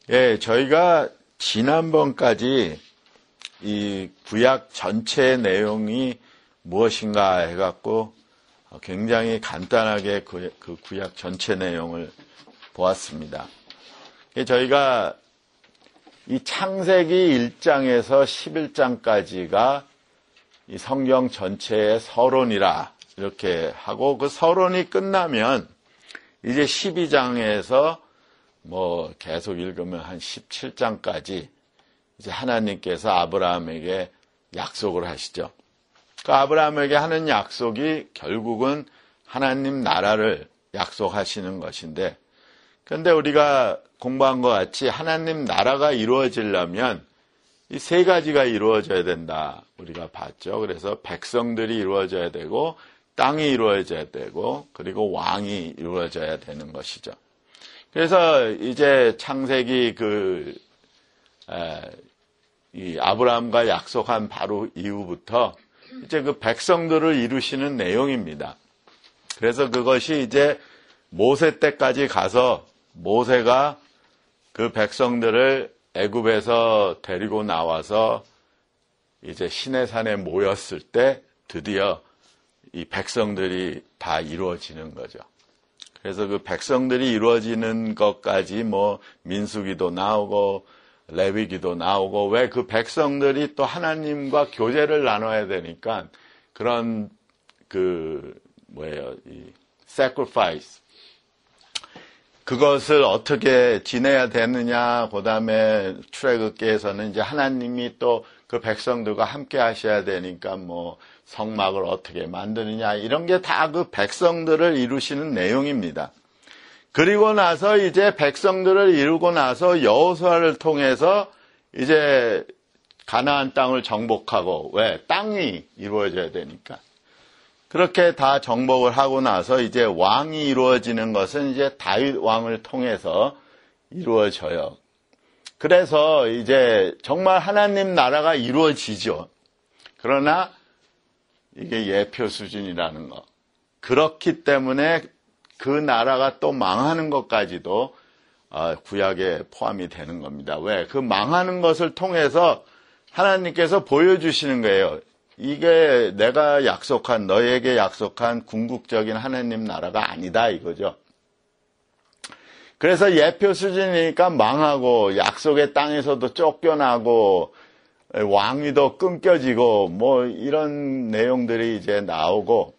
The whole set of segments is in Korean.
예, 저희가 지난번까지 이 구약 전체 내용이 무엇인가 해갖고 굉장히 간단하게 그 구약 전체 내용을 보았습니다. 저희가 이 창세기 1장에서 11장까지가 이 성경 전체의 서론이라 이렇게 하고 그 서론이 끝나면 이제 12장에서 뭐 계속 읽으면 한 17장까지 이제 하나님께서 아브라함에게 약속을 하시죠. 그 아브라함에게 하는 약속이 결국은 하나님 나라를 약속하시는 것인데, 그런데 우리가 공부한 것 같이 하나님 나라가 이루어지려면 이 세 가지가 이루어져야 된다 우리가 봤죠. 그래서 백성들이 이루어져야 되고 땅이 이루어져야 되고 그리고 왕이 이루어져야 되는 것이죠. 그래서 이제 창세기 이 아브라함과 약속한 바로 이후부터 이제 그 백성들을 이루시는 내용입니다. 그래서 그것이 이제 모세 때까지 가서 모세가 그 백성들을 애굽에서 데리고 나와서 이제 시내산에 모였을 때 드디어 이 백성들이 다 이루어지는 거죠. 그래서 그 백성들이 이루어지는 것까지 뭐 민수기도 나오고 레위기도 나오고, 왜 그 백성들이 또 하나님과 교제를 나눠야 되니까 그런 이 sacrifice 그것을 어떻게 지내야 되느냐, 그 다음에 출애굽기에서는 이제 하나님이 또 그 백성들과 함께 하셔야 되니까 뭐 성막을 어떻게 만드느냐, 이런 게 다 그 백성들을 이루시는 내용입니다. 그리고 나서 이제 백성들을 이루고 나서 여호수아를 통해서 이제 가나안 땅을 정복하고, 왜? 땅이 이루어져야 되니까. 그렇게 다 정복을 하고 나서 이제 왕이 이루어지는 것은 이제 다윗 왕을 통해서 이루어져요. 그래서 이제 정말 하나님 나라가 이루어지죠. 그러나 이게 예표 수준이라는 거. 그렇기 때문에 그 나라가 또 망하는 것까지도 구약에 포함이 되는 겁니다. 왜? 그 망하는 것을 통해서 하나님께서 보여주시는 거예요. 이게 내가 약속한, 너에게 약속한 궁극적인 하나님 나라가 아니다 이거죠. 그래서 예표 수준이니까 망하고 약속의 땅에서도 쫓겨나고 왕위도 끊겨지고 뭐 이런 내용들이 이제 나오고,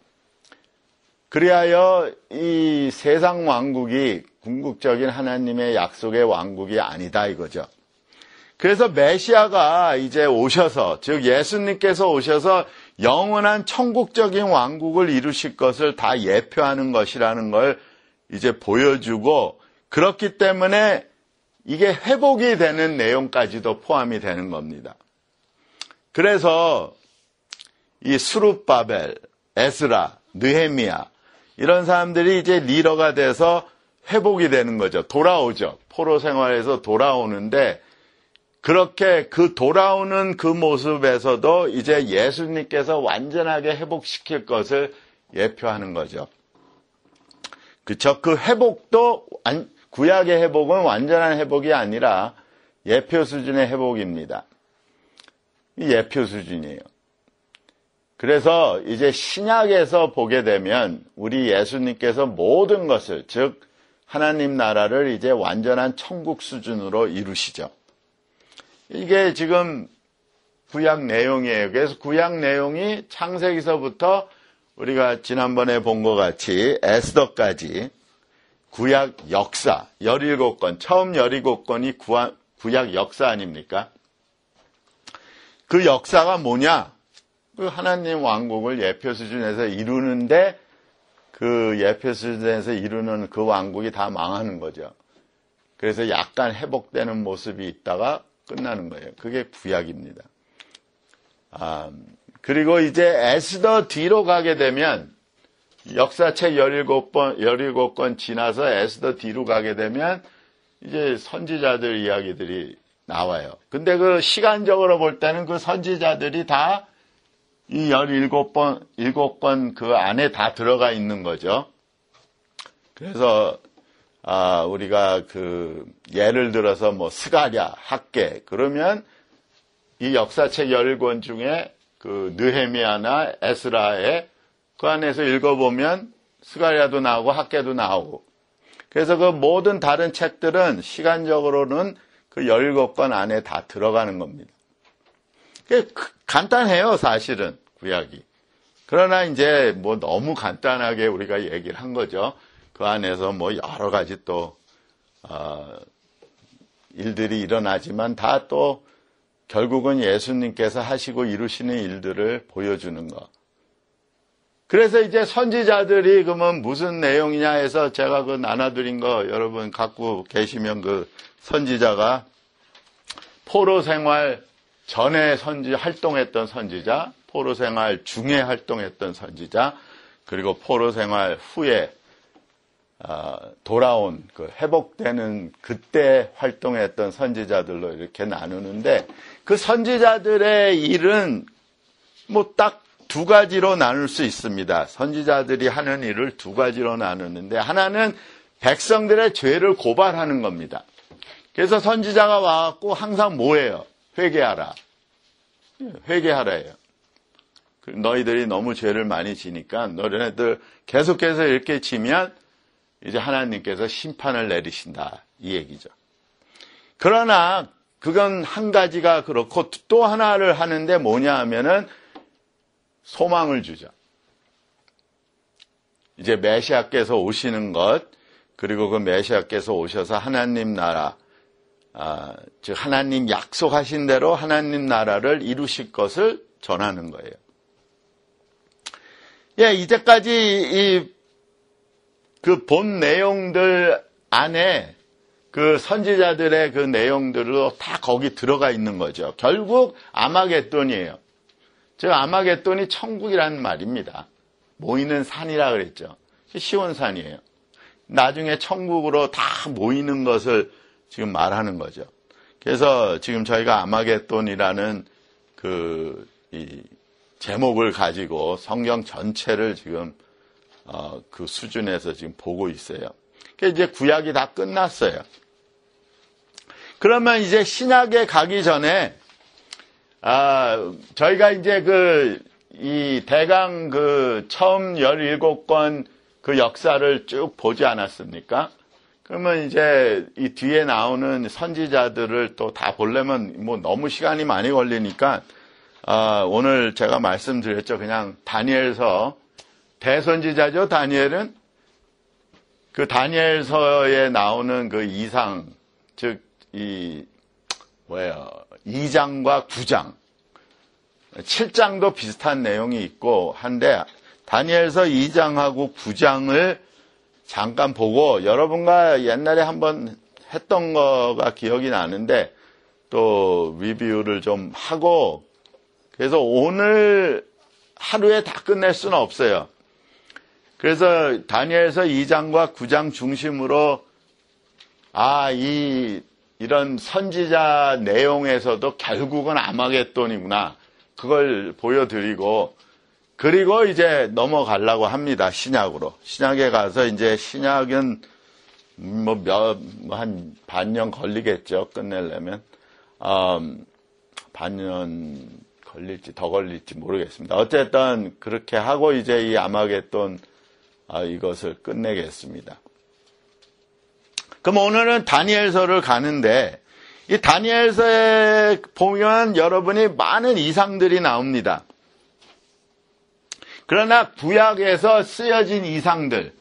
그리하여 이 세상 왕국이 궁극적인 하나님의 약속의 왕국이 아니다 이거죠. 그래서 메시아가 이제 오셔서, 즉 예수님께서 오셔서 영원한 천국적인 왕국을 이루실 것을 다 예표하는 것이라는 걸 이제 보여주고, 그렇기 때문에 이게 회복이 되는 내용까지도 포함이 되는 겁니다. 그래서 이 스룹바벨, 에스라, 느헤미야 이런 사람들이 이제 리더가 돼서 회복이 되는 거죠. 돌아오죠. 포로 생활에서 돌아오는데, 그렇게 그 돌아오는 그 모습에서도 이제 예수님께서 완전하게 회복시킬 것을 예표하는 거죠. 그쵸? 그 회복도, 구약의 회복은 완전한 회복이 아니라 예표 수준의 회복입니다. 예표 수준이에요. 그래서 이제 신약에서 보게 되면 우리 예수님께서 모든 것을, 즉 하나님 나라를 이제 완전한 천국 수준으로 이루시죠. 이게 지금 구약 내용이에요. 그래서 구약 내용이 창세기서부터 우리가 지난번에 본 것 같이 에스더까지 구약 역사 17권, 처음 17권이 구약 역사 아닙니까? 그 역사가 뭐냐? 그 하나님 왕국을 예표 수준에서 이루는데, 그 예표 수준에서 이루는 그 왕국이 다 망하는 거죠. 그래서 약간 회복되는 모습이 있다가 끝나는 거예요. 그게 구약입니다. 그리고 이제 에스더 뒤로 가게 되면, 역사책 17권 지나서 에스더 뒤로 가게 되면 이제 선지자들 이야기들이 나와요. 근데 그 시간적으로 볼 때는 그 선지자들이 다 이 17권 그 안에 다 들어가 있는 거죠. 그래서 우리가 예를 들어서 뭐 스가랴, 학개 그러면 이 역사책 10권 중에 느헤미야나 에스라의 그 안에서 읽어보면 스가랴도 나오고 학개도 나오고 그래서 그 모든 다른 책들은 시간적으로는 그 17권 안에 다 들어가는 겁니다. 간단해요, 사실은 구약이. 그러나 이제 뭐 너무 간단하게 우리가 얘기를 한 거죠. 그 안에서 뭐 여러 가지 또 일들이 일어나지만 다 또 결국은 예수님께서 하시고 이루시는 일들을 보여주는 거. 그래서 이제 선지자들이 그러면 무슨 내용이냐 해서 제가 나눠드린 거 여러분 갖고 계시면 선지자가 포로 생활 전에 활동했던 선지자, 포로 생활 중에 활동했던 선지자, 그리고 포로 생활 후에 돌아온 회복되는 그때 활동했던 선지자들로 이렇게 나누는데 그 선지자들의 일은 뭐 딱 두 가지로 나눌 수 있습니다. 선지자들이 하는 일을 두 가지로 나누는데 하나는 백성들의 죄를 고발하는 겁니다. 그래서 선지자가 와갖고 항상 뭐예요? 회개하라. 회개하라예요. 너희들이 너무 죄를 많이 지니까 너희들 계속해서 이렇게 지면 이제 하나님께서 심판을 내리신다. 이 얘기죠. 그러나 그건 한 가지가 그렇고 또 하나를 하는데 뭐냐 하면은 소망을 주죠. 이제 메시아께서 오시는 것, 그리고 그 메시아께서 오셔서 하나님 나라, 즉 하나님 약속하신 대로 하나님 나라를 이루실 것을 전하는 거예요. 예, 이제까지 본 내용들 안에 그 선지자들의 그 내용들로 다 거기 들어가 있는 거죠. 결국 아마겟돈이에요. 즉 아마겟돈이 천국이라는 말입니다. 모이는 산이라 그랬죠. 시온산이에요. 나중에 천국으로 다 모이는 것을 지금 말하는 거죠. 그래서 지금 저희가 아마겟돈이라는 이 제목을 가지고 성경 전체를 지금 그 수준에서 지금 보고 있어요. 이제 구약이 다 끝났어요. 그러면 이제 신약에 가기 전에 저희가 이제 이 대강 처음 17권 그 역사를 쭉 보지 않았습니까? 그러면 이제 이 뒤에 나오는 선지자들을 또 다 보려면 뭐 너무 시간이 많이 걸리니까 오늘 제가 말씀드렸죠. 그냥 다니엘서 대선지자죠. 다니엘은 그 다니엘서에 나오는 그 이상, 즉 2장과 9장, 7장도 비슷한 내용이 있고 한데 다니엘서 2장하고 9장을 잠깐 보고 여러분과 옛날에 한번 했던 거가 기억이 나는데 또 리뷰를 좀 하고 그래서 오늘 하루에 다 끝낼 수는 없어요. 그래서 다니엘서 2장과 9장 중심으로 이런 선지자 내용에서도 결국은 아마겟돈이구나. 그걸 보여드리고 그리고 이제 넘어가려고 합니다. 신약으로. 신약에 가서 이제 신약은 한 반년 걸리겠죠. 끝내려면. 반년 걸릴지 더 걸릴지 모르겠습니다. 어쨌든 그렇게 하고 이제 이 아마겟돈 이것을 끝내겠습니다. 그럼 오늘은 다니엘서를 가는데 이 다니엘서에 보면 여러분이 많은 이상들이 나옵니다. 그러나 구약에서 쓰여진 이상들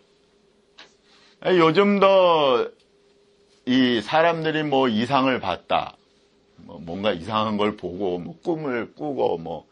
요즘도 이 사람들이 뭐 이상을 봤다. 뭔가 이상한 걸 보고 뭐 꿈을 꾸고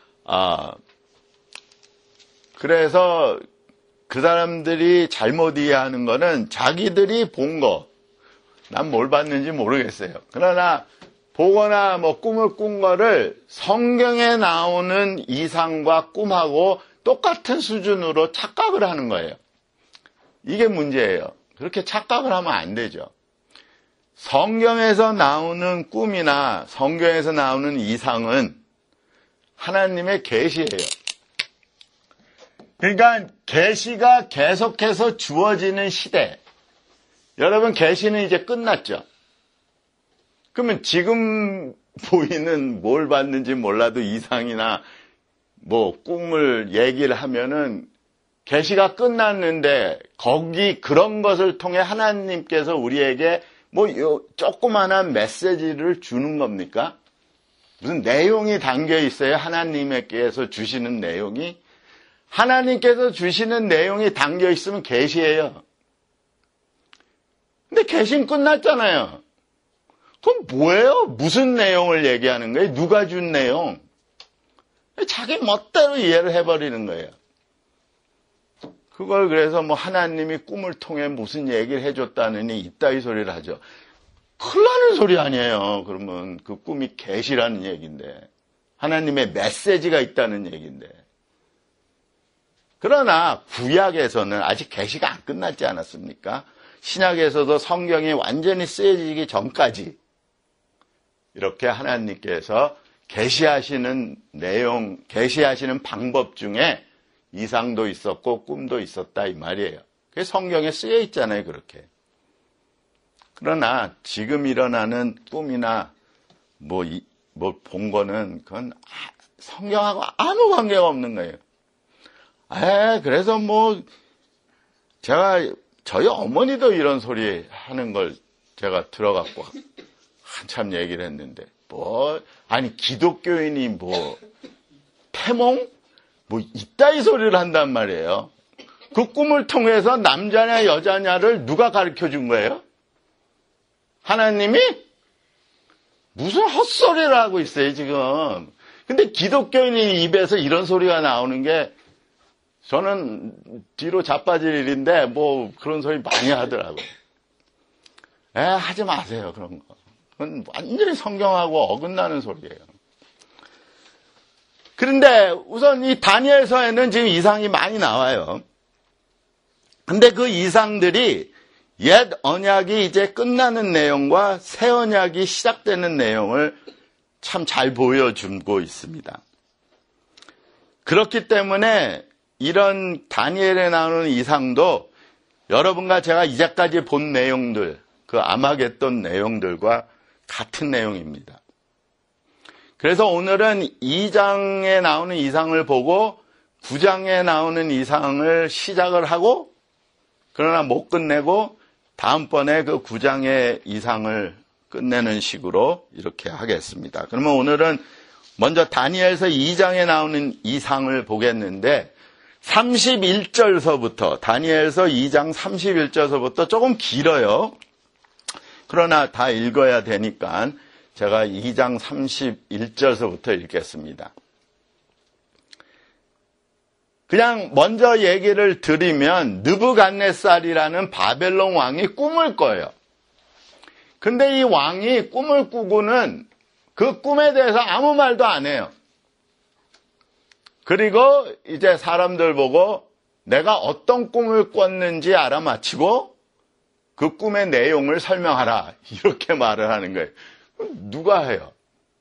그래서 그 사람들이 잘못 이해하는 거는 자기들이 본 거, 난 뭘 봤는지 모르겠어요. 그러나 보거나 뭐 꿈을 꾼 거를 성경에 나오는 이상과 꿈하고 똑같은 수준으로 착각을 하는 거예요. 이게 문제예요. 그렇게 착각을 하면 안 되죠. 성경에서 나오는 꿈이나 성경에서 나오는 이상은 하나님의 계시예요. 그러니까 계시가 계속해서 주어지는 시대, 여러분, 계시는 이제 끝났죠? 그러면 지금 보이는 뭘 봤는지 몰라도 이상이나 뭐 꿈을 얘기를 하면은 계시가 끝났는데 거기 그런 것을 통해 하나님께서 우리에게 뭐 조그만한 메시지를 주는 겁니까? 무슨 내용이 담겨 있어요? 하나님께서 주시는 내용이? 하나님께서 주시는 내용이 담겨 있으면 계시예요. 근데 계시는 끝났잖아요. 그럼 뭐예요? 무슨 내용을 얘기하는 거예요? 누가 준 내용? 자기 멋대로 이해를 해버리는 거예요. 그걸 그래서 뭐 하나님이 꿈을 통해 무슨 얘기를 해줬다느니 이따위 소리를 하죠. 큰일 나는 소리 아니에요. 그러면 그 꿈이 계시라는 얘기인데, 하나님의 메시지가 있다는 얘기인데. 그러나 구약에서는 아직 계시가 안 끝났지 않았습니까? 신약에서도 성경이 완전히 쓰여지기 전까지 이렇게 하나님께서 계시하시는 내용, 계시하시는 방법 중에 이상도 있었고 꿈도 있었다 이 말이에요. 그게 성경에 쓰여 있잖아요, 그렇게. 그러나 지금 일어나는 꿈이나 뭐 본 거는 그건 성경하고 아무 관계가 없는 거예요. 그래서 뭐 저희 어머니도 이런 소리 하는 걸 제가 들어갖고 한참 얘기를 했는데, 기독교인이 태몽? 이따위 소리를 한단 말이에요. 그 꿈을 통해서 남자냐 여자냐를 누가 가르쳐 준 거예요? 하나님이? 무슨 헛소리를 하고 있어요, 지금. 근데 기독교인 입에서 이런 소리가 나오는 게 저는 뒤로 자빠질 일인데 그런 소리 많이 하더라고요. 하지 마세요, 그런 거. 그건 완전히 성경하고 어긋나는 소리예요. 그런데 우선 이 다니엘서에는 지금 이상이 많이 나와요. 근데 그 이상들이 옛 언약이 이제 끝나는 내용과 새 언약이 시작되는 내용을 참 잘 보여주고 있습니다. 그렇기 때문에 이런 다니엘에 나오는 이상도 여러분과 제가 이제까지 본 내용들, 그 아마겟돈 내용들과 같은 내용입니다. 그래서 오늘은 2장에 나오는 이상을 보고 9장에 나오는 이상을 시작을 하고, 그러나 못 끝내고 다음번에 그 9장의 이상을 끝내는 식으로 이렇게 하겠습니다. 그러면 오늘은 먼저 다니엘서 2장에 나오는 이상을 보겠는데, 31절서부터, 다니엘서 2장 31절서부터 조금 길어요. 그러나 다 읽어야 되니까 제가 2장 31절서부터 읽겠습니다. 그냥 먼저 얘기를 드리면 느부갓네살이라는 바벨론 왕이 꿈을 꿔요. 근데 이 왕이 꿈을 꾸고는 그 꿈에 대해서 아무 말도 안 해요. 그리고 이제 사람들 보고 내가 어떤 꿈을 꿨는지 알아맞히고 그 꿈의 내용을 설명하라, 이렇게 말을 하는 거예요. 누가 해요?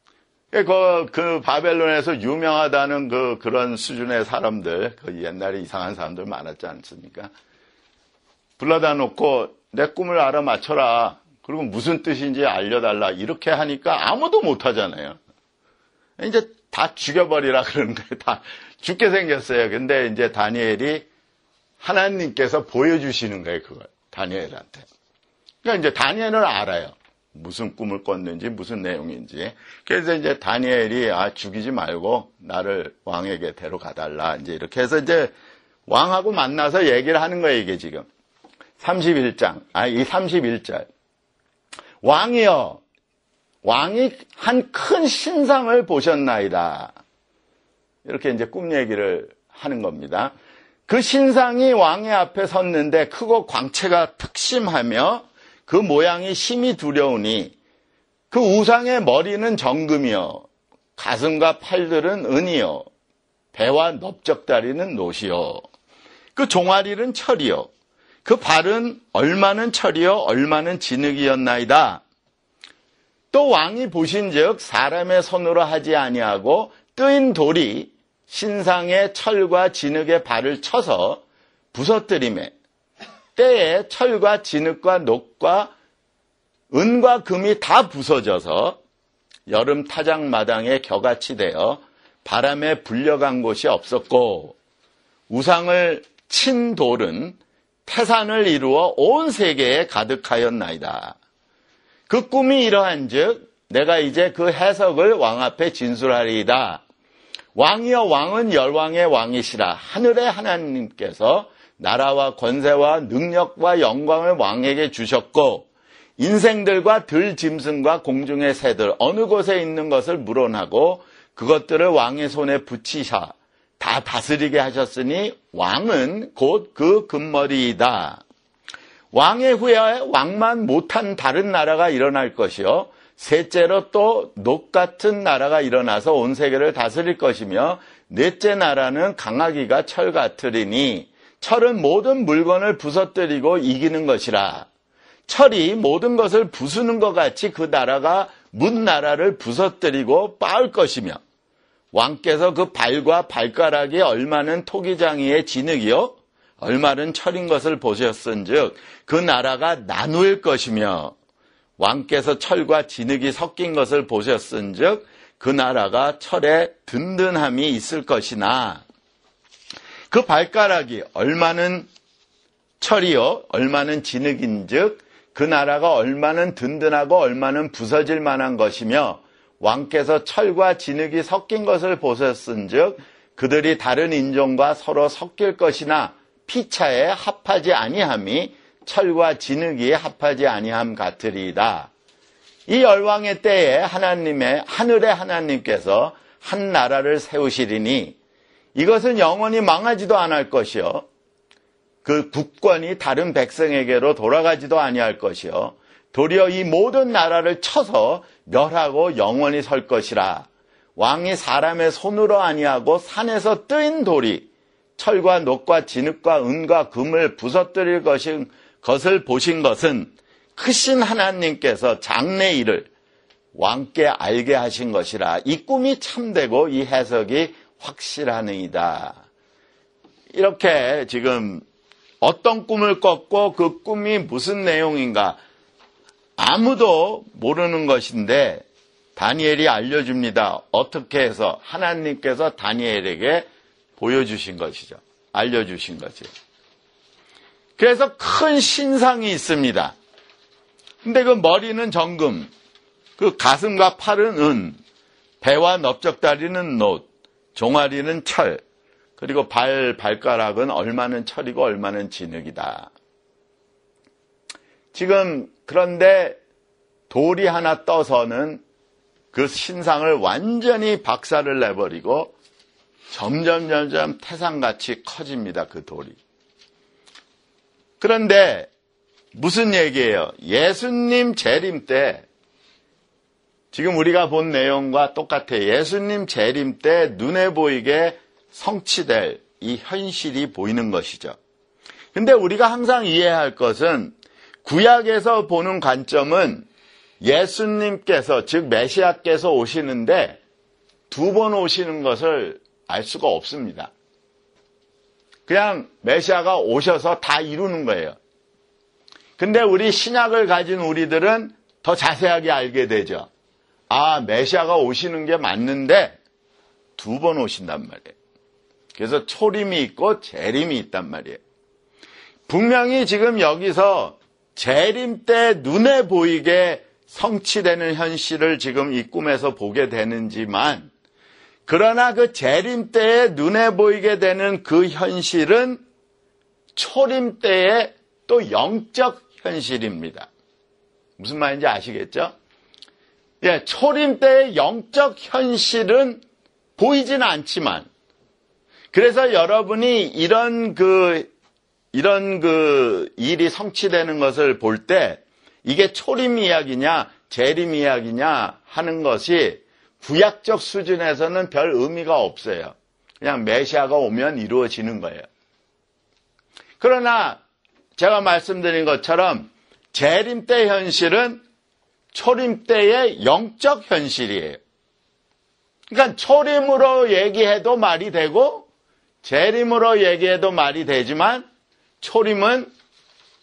그 바벨론에서 유명하다는 그런 수준의 사람들, 그 옛날에 이상한 사람들 많았지 않습니까? 불러다 놓고 내 꿈을 알아맞혀라, 그리고 무슨 뜻인지 알려달라, 이렇게 하니까 아무도 못하잖아요. 이제 다 죽여버리라 그러는 거예요. 다 죽게 생겼어요. 근데 이제 다니엘이 하나님께서 보여주시는 거예요, 그걸 다니엘한테. 그러니까 이제 다니엘은 알아요. 무슨 꿈을 꿨는지, 무슨 내용인지. 그래서 이제 다니엘이 죽이지 말고 나를 왕에게 데려가달라, 이제 이렇게 해서 이제 왕하고 만나서 얘기를 하는 거예요, 이게 지금. 31장, 이 31절. 왕이여, 왕이 한 큰 신상을 보셨나이다. 이렇게 이제 꿈 얘기를 하는 겁니다. 그 신상이 왕의 앞에 섰는데 크고 광채가 특심하며 그 모양이 심히 두려우니 그 우상의 머리는 정금이요, 가슴과 팔들은 은이요, 배와 넓적다리는 노시요, 그 종아리는 철이요, 그 발은 얼마는 철이요 얼마는 진흙이었나이다. 또 왕이 보신즉 사람의 손으로 하지 아니하고 뜨인 돌이 신상의 철과 진흙의 발을 쳐서 부서뜨리매 때에 철과 진흙과 녹과 은과 금이 다 부서져서 여름 타작마당에 겨같이 되어 바람에 불려간 곳이 없었고 우상을 친 돌은 태산을 이루어 온 세계에 가득하였나이다. 그 꿈이 이러한즉 내가 이제 그 해석을 왕 앞에 진술하리이다. 왕이여 왕은 열왕의 왕이시라. 하늘의 하나님께서 나라와 권세와 능력과 영광을 왕에게 주셨고 인생들과 들짐승과 공중의 새들 어느 곳에 있는 것을 물어나고 그것들을 왕의 손에 붙이사 다 다스리게 하셨으니 왕은 곧 그 금머리이다. 왕의 후에 왕만 못한 다른 나라가 일어날 것이요 셋째로 또 녹 같은 나라가 일어나서 온 세계를 다스릴 것이며 넷째 나라는 강하기가 철 같으리니 철은 모든 물건을 부서뜨리고 이기는 것이라. 철이 모든 것을 부수는 것 같이 그 나라가 문 나라를 부서뜨리고 빻을 것이며 왕께서 그 발과 발가락이 얼마는 토기장이의 진흙이요 얼마는 철인 것을 보셨은즉 그 나라가 나누일 것이며 왕께서 철과 진흙이 섞인 것을 보셨은즉 그 나라가 철에 든든함이 있을 것이나 그 발가락이 얼마는 철이요 얼마는 진흙인즉 그 나라가 얼마는 든든하고 얼마는 부서질 만한 것이며 왕께서 철과 진흙이 섞인 것을 보셨은즉 그들이 다른 인종과 서로 섞일 것이나 피차에 합하지 아니함이 철과 진흙이 합하지 아니함 같으리이다. 이 열왕의 때에 하늘의 하나님께서 한 나라를 세우시리니 이것은 영원히 망하지도 않을 것이요 그 국권이 다른 백성에게로 돌아가지도 아니할 것이요 도리어 이 모든 나라를 쳐서 멸하고 영원히 설 것이라. 왕이 사람의 손으로 아니하고 산에서 뜨인 돌이 철과 녹과 진흙과 은과 금을 부서뜨릴 것을 보신 것은 크신 하나님께서 장래 일을 왕께 알게 하신 것이라. 이 꿈이 참되고 이 해석이 확실하니이다. 이렇게 지금 어떤 꿈을 꿨고 그 꿈이 무슨 내용인가 아무도 모르는 것인데 다니엘이 알려줍니다. 어떻게 해서 하나님께서 다니엘에게 보여주신 것이죠. 알려주신 거죠. 그래서 큰 신상이 있습니다. 근데 그 머리는 정금, 그 가슴과 팔은 은, 배와 넓적다리는 놋, 종아리는 철, 그리고 발가락은 얼마는 철이고 얼마는 진흙이다. 지금 그런데 돌이 하나 떠서는 그 신상을 완전히 박살을 내버리고 점점 태산같이 커집니다. 그 돌이. 그런데 무슨 얘기예요? 예수님 재림 때 지금 우리가 본 내용과 똑같아요. 예수님 재림 때 눈에 보이게 성취될 이 현실이 보이는 것이죠. 근데 우리가 항상 이해할 것은 구약에서 보는 관점은 예수님께서 즉 메시아께서 오시는데 두 번 오시는 것을 알 수가 없습니다. 그냥 메시아가 오셔서 다 이루는 거예요. 근데 우리 신약을 가진 우리들은 더 자세하게 알게 되죠. 아, 메시아가 오시는 게 맞는데 두 번 오신단 말이에요. 그래서 초림이 있고 재림이 있단 말이에요. 분명히 지금 여기서 재림 때 눈에 보이게 성취되는 현실을 지금 이 꿈에서 보게 되는지만 그러나 그 재림 때에 눈에 보이게 되는 그 현실은 초림 때의 또 영적 현실입니다. 무슨 말인지 아시겠죠? 예, 초림 때의 영적 현실은 보이지는 않지만 그래서 여러분이 이런 일이 성취되는 것을 볼 때 이게 초림 이야기냐 재림 이야기냐 하는 것이 구약적 수준에서는 별 의미가 없어요. 그냥 메시아가 오면 이루어지는 거예요. 그러나 제가 말씀드린 것처럼 재림 때 현실은 초림 때의 영적 현실이에요. 그러니까 초림으로 얘기해도 말이 되고 재림으로 얘기해도 말이 되지만 초림은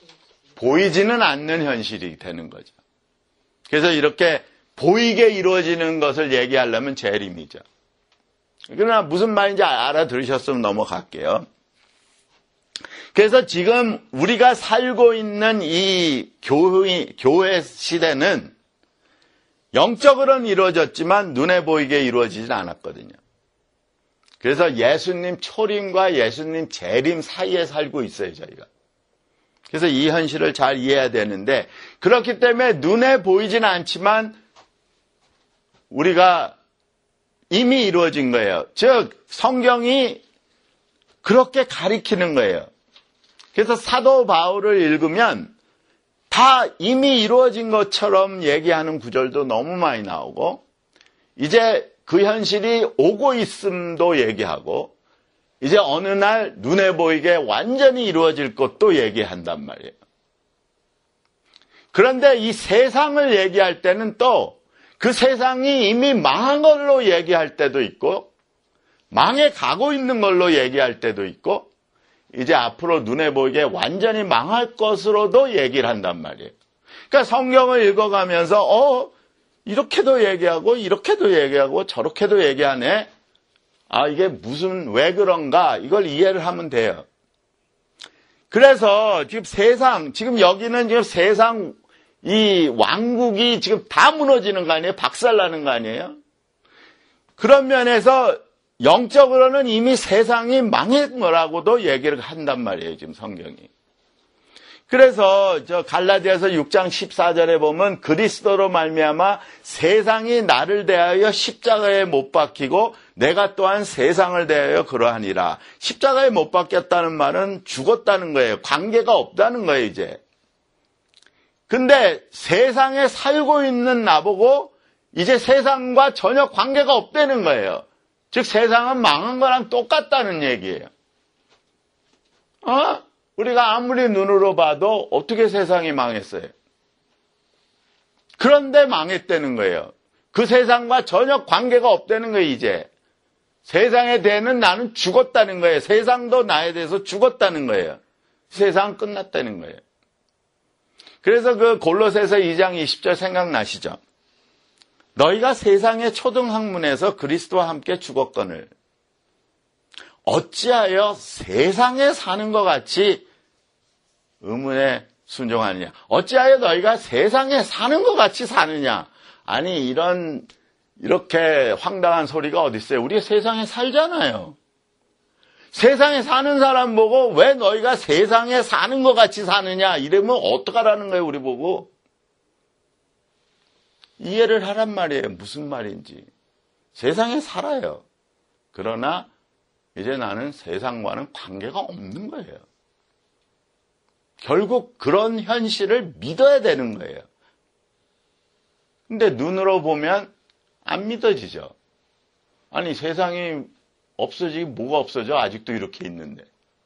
보이지는 않는 현실이 되는 거죠. 그래서 이렇게 보이게 이루어지는 것을 얘기하려면 재림이죠. 그러나 무슨 말인지 알아들으셨으면 넘어갈게요. 그래서 지금 우리가 살고 있는 이 교회 시대는 영적으로는 이루어졌지만 눈에 보이게 이루어지진 않았거든요. 그래서 예수님 초림과 예수님 재림 사이에 살고 있어요, 저희가. 그래서 이 현실을 잘 이해해야 되는데, 그렇기 때문에 눈에 보이진 않지만 우리가 이미 이루어진 거예요. 즉 성경이 그렇게 가리키는 거예요. 그래서 사도 바울을 읽으면 다 이미 이루어진 것처럼 얘기하는 구절도 너무 많이 나오고, 이제 그 현실이 오고 있음도 얘기하고, 이제 어느 날 눈에 보이게 완전히 이루어질 것도 얘기한단 말이에요. 그런데 이 세상을 얘기할 때는 또 그 세상이 이미 망한 걸로 얘기할 때도 있고, 망해 가고 있는 걸로 얘기할 때도 있고, 이제 앞으로 눈에 보이게 완전히 망할 것으로도 얘기를 한단 말이에요. 그러니까 성경을 읽어가면서 이렇게도 얘기하고 이렇게도 얘기하고 저렇게도 얘기하네. 아, 이게 왜 그런가? 이걸 이해를 하면 돼요. 그래서 지금 여기는 지금 세상 이 왕국이 지금 다 무너지는 거 아니에요? 박살나는 거 아니에요? 그런 면에서 영적으로는 이미 세상이 망한 거라고도 얘기를 한단 말이에요, 지금 성경이. 그래서 갈라디아서 6장 14절에 보면 그리스도로 말미암아 세상이 나를 대하여 십자가에 못 박히고 내가 또한 세상을 대하여 그러하니라. 십자가에 못 박혔다는 말은 죽었다는 거예요. 관계가 없다는 거예요, 이제. 근데 세상에 살고 있는 나보고 이제 세상과 전혀 관계가 없다는 거예요. 즉 세상은 망한 거랑 똑같다는 얘기예요. 우리가 아무리 눈으로 봐도 어떻게 세상이 망했어요? 그런데 망했다는 거예요. 그 세상과 전혀 관계가 없다는 거예요, 이제. 세상에 대해는 나는 죽었다는 거예요. 세상도 나에 대해서 죽었다는 거예요. 세상은 끝났다는 거예요. 그래서 그 골로새서 2장 20절 생각나시죠? 너희가 세상의 초등학문에서 그리스도와 함께 죽었거늘 어찌하여 세상에 사는 것 같이 의문에 순종하느냐. 어찌하여 너희가 세상에 사는 것 같이 사느냐. 아니 이렇게 황당한 소리가 어디 있어요. 우리 세상에 살잖아요. 세상에 사는 사람 보고 왜 너희가 세상에 사는 것 같이 사느냐 이러면 어떡하라는 거예요, 우리 보고. 이해를 하란 말이에요. 무슨 말인지. 세상에 살아요. 그러나 이제 나는 세상과는 관계가 없는 거예요. 결국 그런 현실을 믿어야 되는 거예요. 근데 눈으로 보면 안 믿어지죠. 아니 세상이 없어지기 뭐가 없어져? 아직도 이렇게 있는데.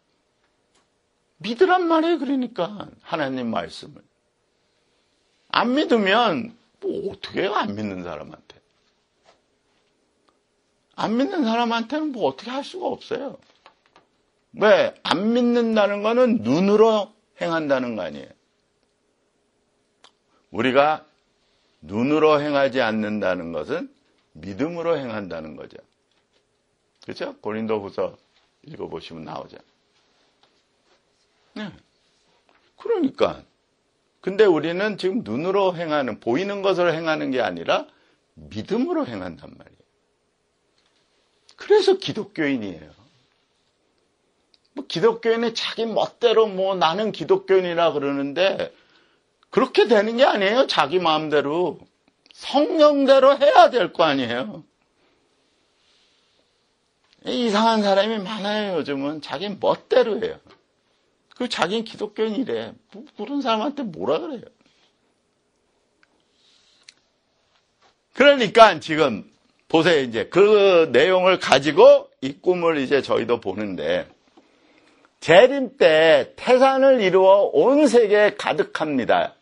믿으란 말이에요. 그러니까 하나님 말씀을. 안 믿으면 뭐 어떻게 해요? 안 믿는 사람한테. 안 믿는 사람한테는 뭐 어떻게 할 수가 없어요. 왜? 안 믿는다는 거는 눈으로 행한다는 거 아니에요. 우리가 눈으로 행하지 않는다는 것은 믿음으로 행한다는 거죠. 그렇죠? 고린도후서 읽어보시면 나오죠. 네. 그러니까. 근데 우리는 지금 눈으로 행하는, 보이는 것으로 행하는 게 아니라 믿음으로 행한단 말이에요. 그래서 기독교인이에요. 기독교인은 자기 멋대로 나는 기독교인이라 그러는데 그렇게 되는 게 아니에요. 자기 마음대로. 성령대로 해야 될 거 아니에요. 이상한 사람이 많아요, 요즘은. 자기 멋대로 해요. 그 자기는 기독교인이래. 그런 사람한테 뭐라 그래요? 그러니까 지금 보세요. 이제 그 내용을 가지고 이 꿈을 이제 저희도 보는데, 재림 때 태산을 이루어 온 세계에 가득합니다.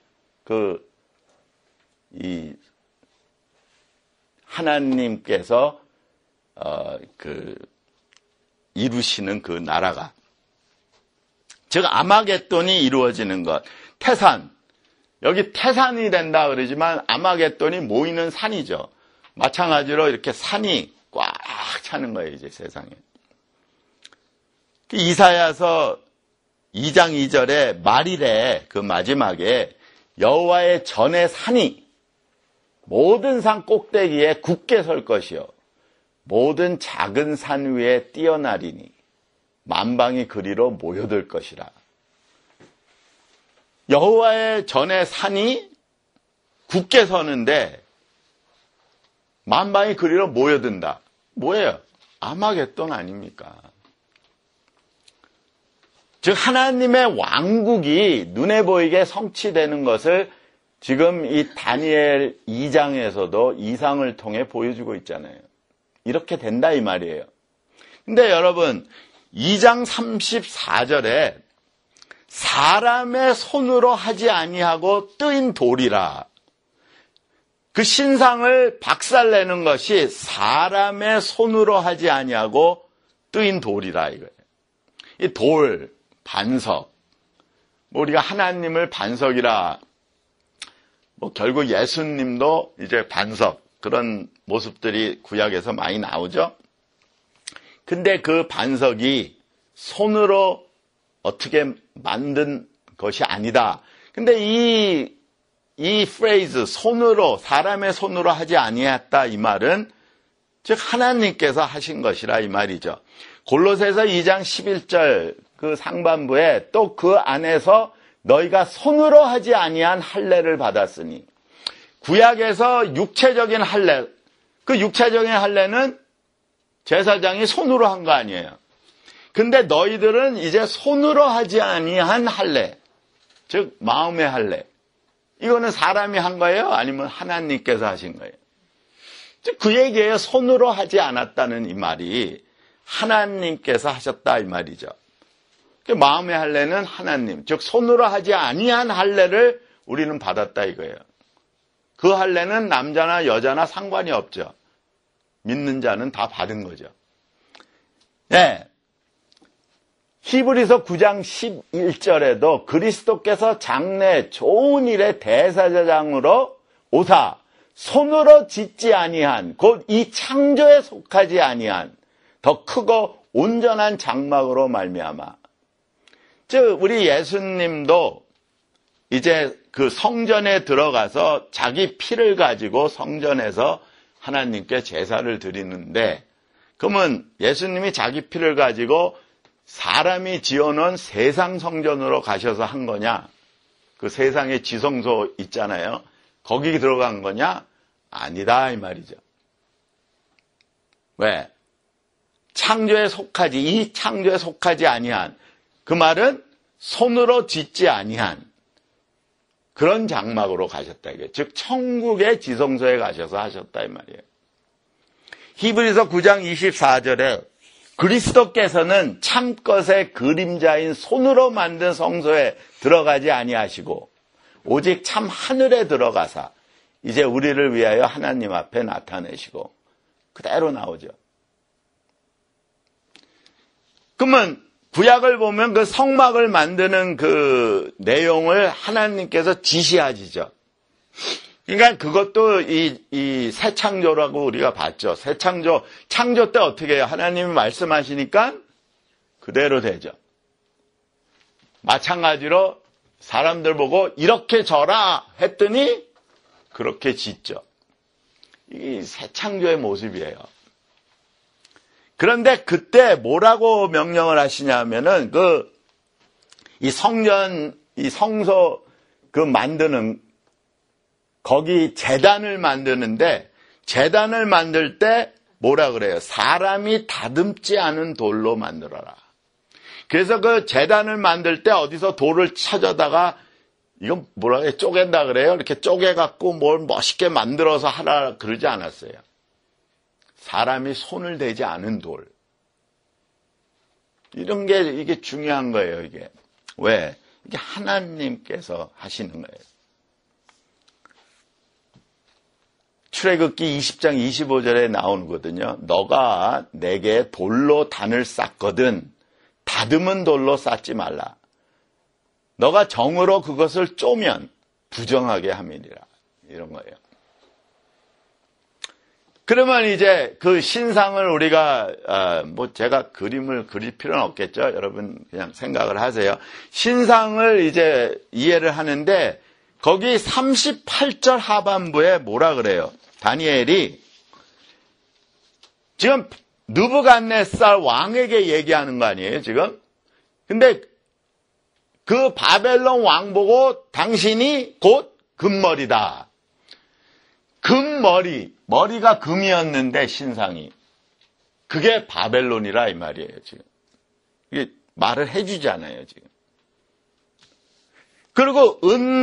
하나님께서 이루시는 그 나라가. 즉 아마겟돈이 이루어지는 것. 태산. 여기 태산이 된다 그러지만 아마겟돈이 모이는 산이죠. 마찬가지로 이렇게 산이 꽉 차는 거예요, 이제 세상에. 이사야서 2장 2절에 말일에 그 마지막에 여호와의 전의 산이 모든 산 꼭대기에 굳게 설 것이요 모든 작은 산 위에 뛰어나리니 만방이 그리로 모여들 것이라. 여호와의 전의 산이 굳게 서는데 만방이 그리로 모여든다. 뭐예요? 아마겟돈 아닙니까? 즉 하나님의 왕국이 눈에 보이게 성취되는 것을 지금 이 다니엘 2장에서도 이상을 통해 보여주고 있잖아요. 이렇게 된다 이 말이에요. 근데 여러분 2장 34절에 사람의 손으로 하지 아니하고 뜨인 돌이라. 그 신상을 박살내는 것이 사람의 손으로 하지 아니하고 뜨인 돌이라 이거예요. 이 돌, 반석. 우리가 하나님을 반석이라. 결국 예수님도 이제 반석 그런 모습들이 구약에서 많이 나오죠. 근데 그 반석이 손으로 어떻게 만든 것이 아니다. 근데 이 프레이즈 손으로 사람의 손으로 하지 아니했다 이 말은 즉 하나님께서 하신 것이라 이 말이죠. 골로새서 2장 11절 그 상반부에 또 그 안에서 너희가 손으로 하지 아니한 할례를 받았으니 구약에서 육체적인 할례 그 육체적인 할례는 제사장이 손으로 한 거 아니에요. 근데 너희들은 이제 손으로 하지 아니한 할례 즉 마음의 할례 이거는 사람이 한 거예요? 아니면 하나님께서 하신 거예요? 즉 그 얘기예요. 손으로 하지 않았다는 이 말이 하나님께서 하셨다 이 말이죠. 마음의 할례는 하나님, 즉 손으로 하지 아니한 할례를 우리는 받았다 이거예요. 그 할례는 남자나 여자나 상관이 없죠. 믿는 자는 다 받은 거죠. 네. 히브리서 9장 11절에도 그리스도께서 장래 좋은 일의 대사자장으로 오사 손으로 짓지 아니한 곧 이 창조에 속하지 아니한 더 크고 온전한 장막으로 말미암아. 즉 우리 예수님도 이제 그 성전에 들어가서 자기 피를 가지고 성전에서 하나님께 제사를 드리는데 그러면 예수님이 자기 피를 가지고 사람이 지어놓은 세상 성전으로 가셔서 한 거냐? 그 세상에 지성소 있잖아요. 거기 들어간 거냐? 아니다 이 말이죠. 왜? 이 창조에 속하지 아니한 그 말은 손으로 짓지 아니한 그런 장막으로 가셨다 이게. 즉 천국의 지성소에 가셔서 하셨다 이 말이에요. 히브리서 9장 24절에 그리스도께서는 참것의 그림자인 손으로 만든 성소에 들어가지 아니하시고 오직 참 하늘에 들어가사 이제 우리를 위하여 하나님 앞에 나타내시고 그대로 나오죠. 그러면 구약을 보면 그 성막을 만드는 그 내용을 하나님께서 지시하시죠. 그러니까 그것도 이 새 창조라고 우리가 봤죠. 새 창조 때 어떻게 해요? 하나님이 말씀하시니까 그대로 되죠. 마찬가지로 사람들 보고 이렇게 져라 했더니 그렇게 짓죠. 이 새 창조의 모습이에요. 그런데 그때 뭐라고 명령을 하시냐면은 이 성전, 이 성소 그 만드는 거기 제단을 만드는데 제단을 만들 때 뭐라 그래요? 사람이 다듬지 않은 돌로 만들어라. 그래서 그 제단을 만들 때 어디서 돌을 찾아다가 이건 뭐라 그래요? 쪼갠다 그래요? 이렇게 쪼개갖고 뭘 멋있게 만들어서 하라 그러지 않았어요. 사람이 손을 대지 않은 돌. 이런 게 이게 중요한 거예요, 이게. 왜? 이게 하나님께서 하시는 거예요. 출애굽기 20장 25절에 나오거든요. 너가 내게 돌로 단을 쌓거든 다듬은 돌로 쌓지 말라. 너가 정으로 그것을 쪼면 부정하게 함이니라. 이런 거예요. 그러면 이제 그 신상을 우리가 제가 그림을 그릴 필요는 없겠죠. 여러분 그냥 생각을 하세요. 신상을 이제 이해를 하는데 거기 38절 하반부에 뭐라 그래요? 다니엘이 지금 느부갓네살 왕에게 얘기하는 거 아니에요, 지금? 근데 그 바벨론 왕 보고 당신이 곧 금머리다. 금머리, 머리가 금이었는데 신상이. 그게 바벨론이라 이 말이에요, 지금. 이게 말을 해주잖아요, 지금. 그리고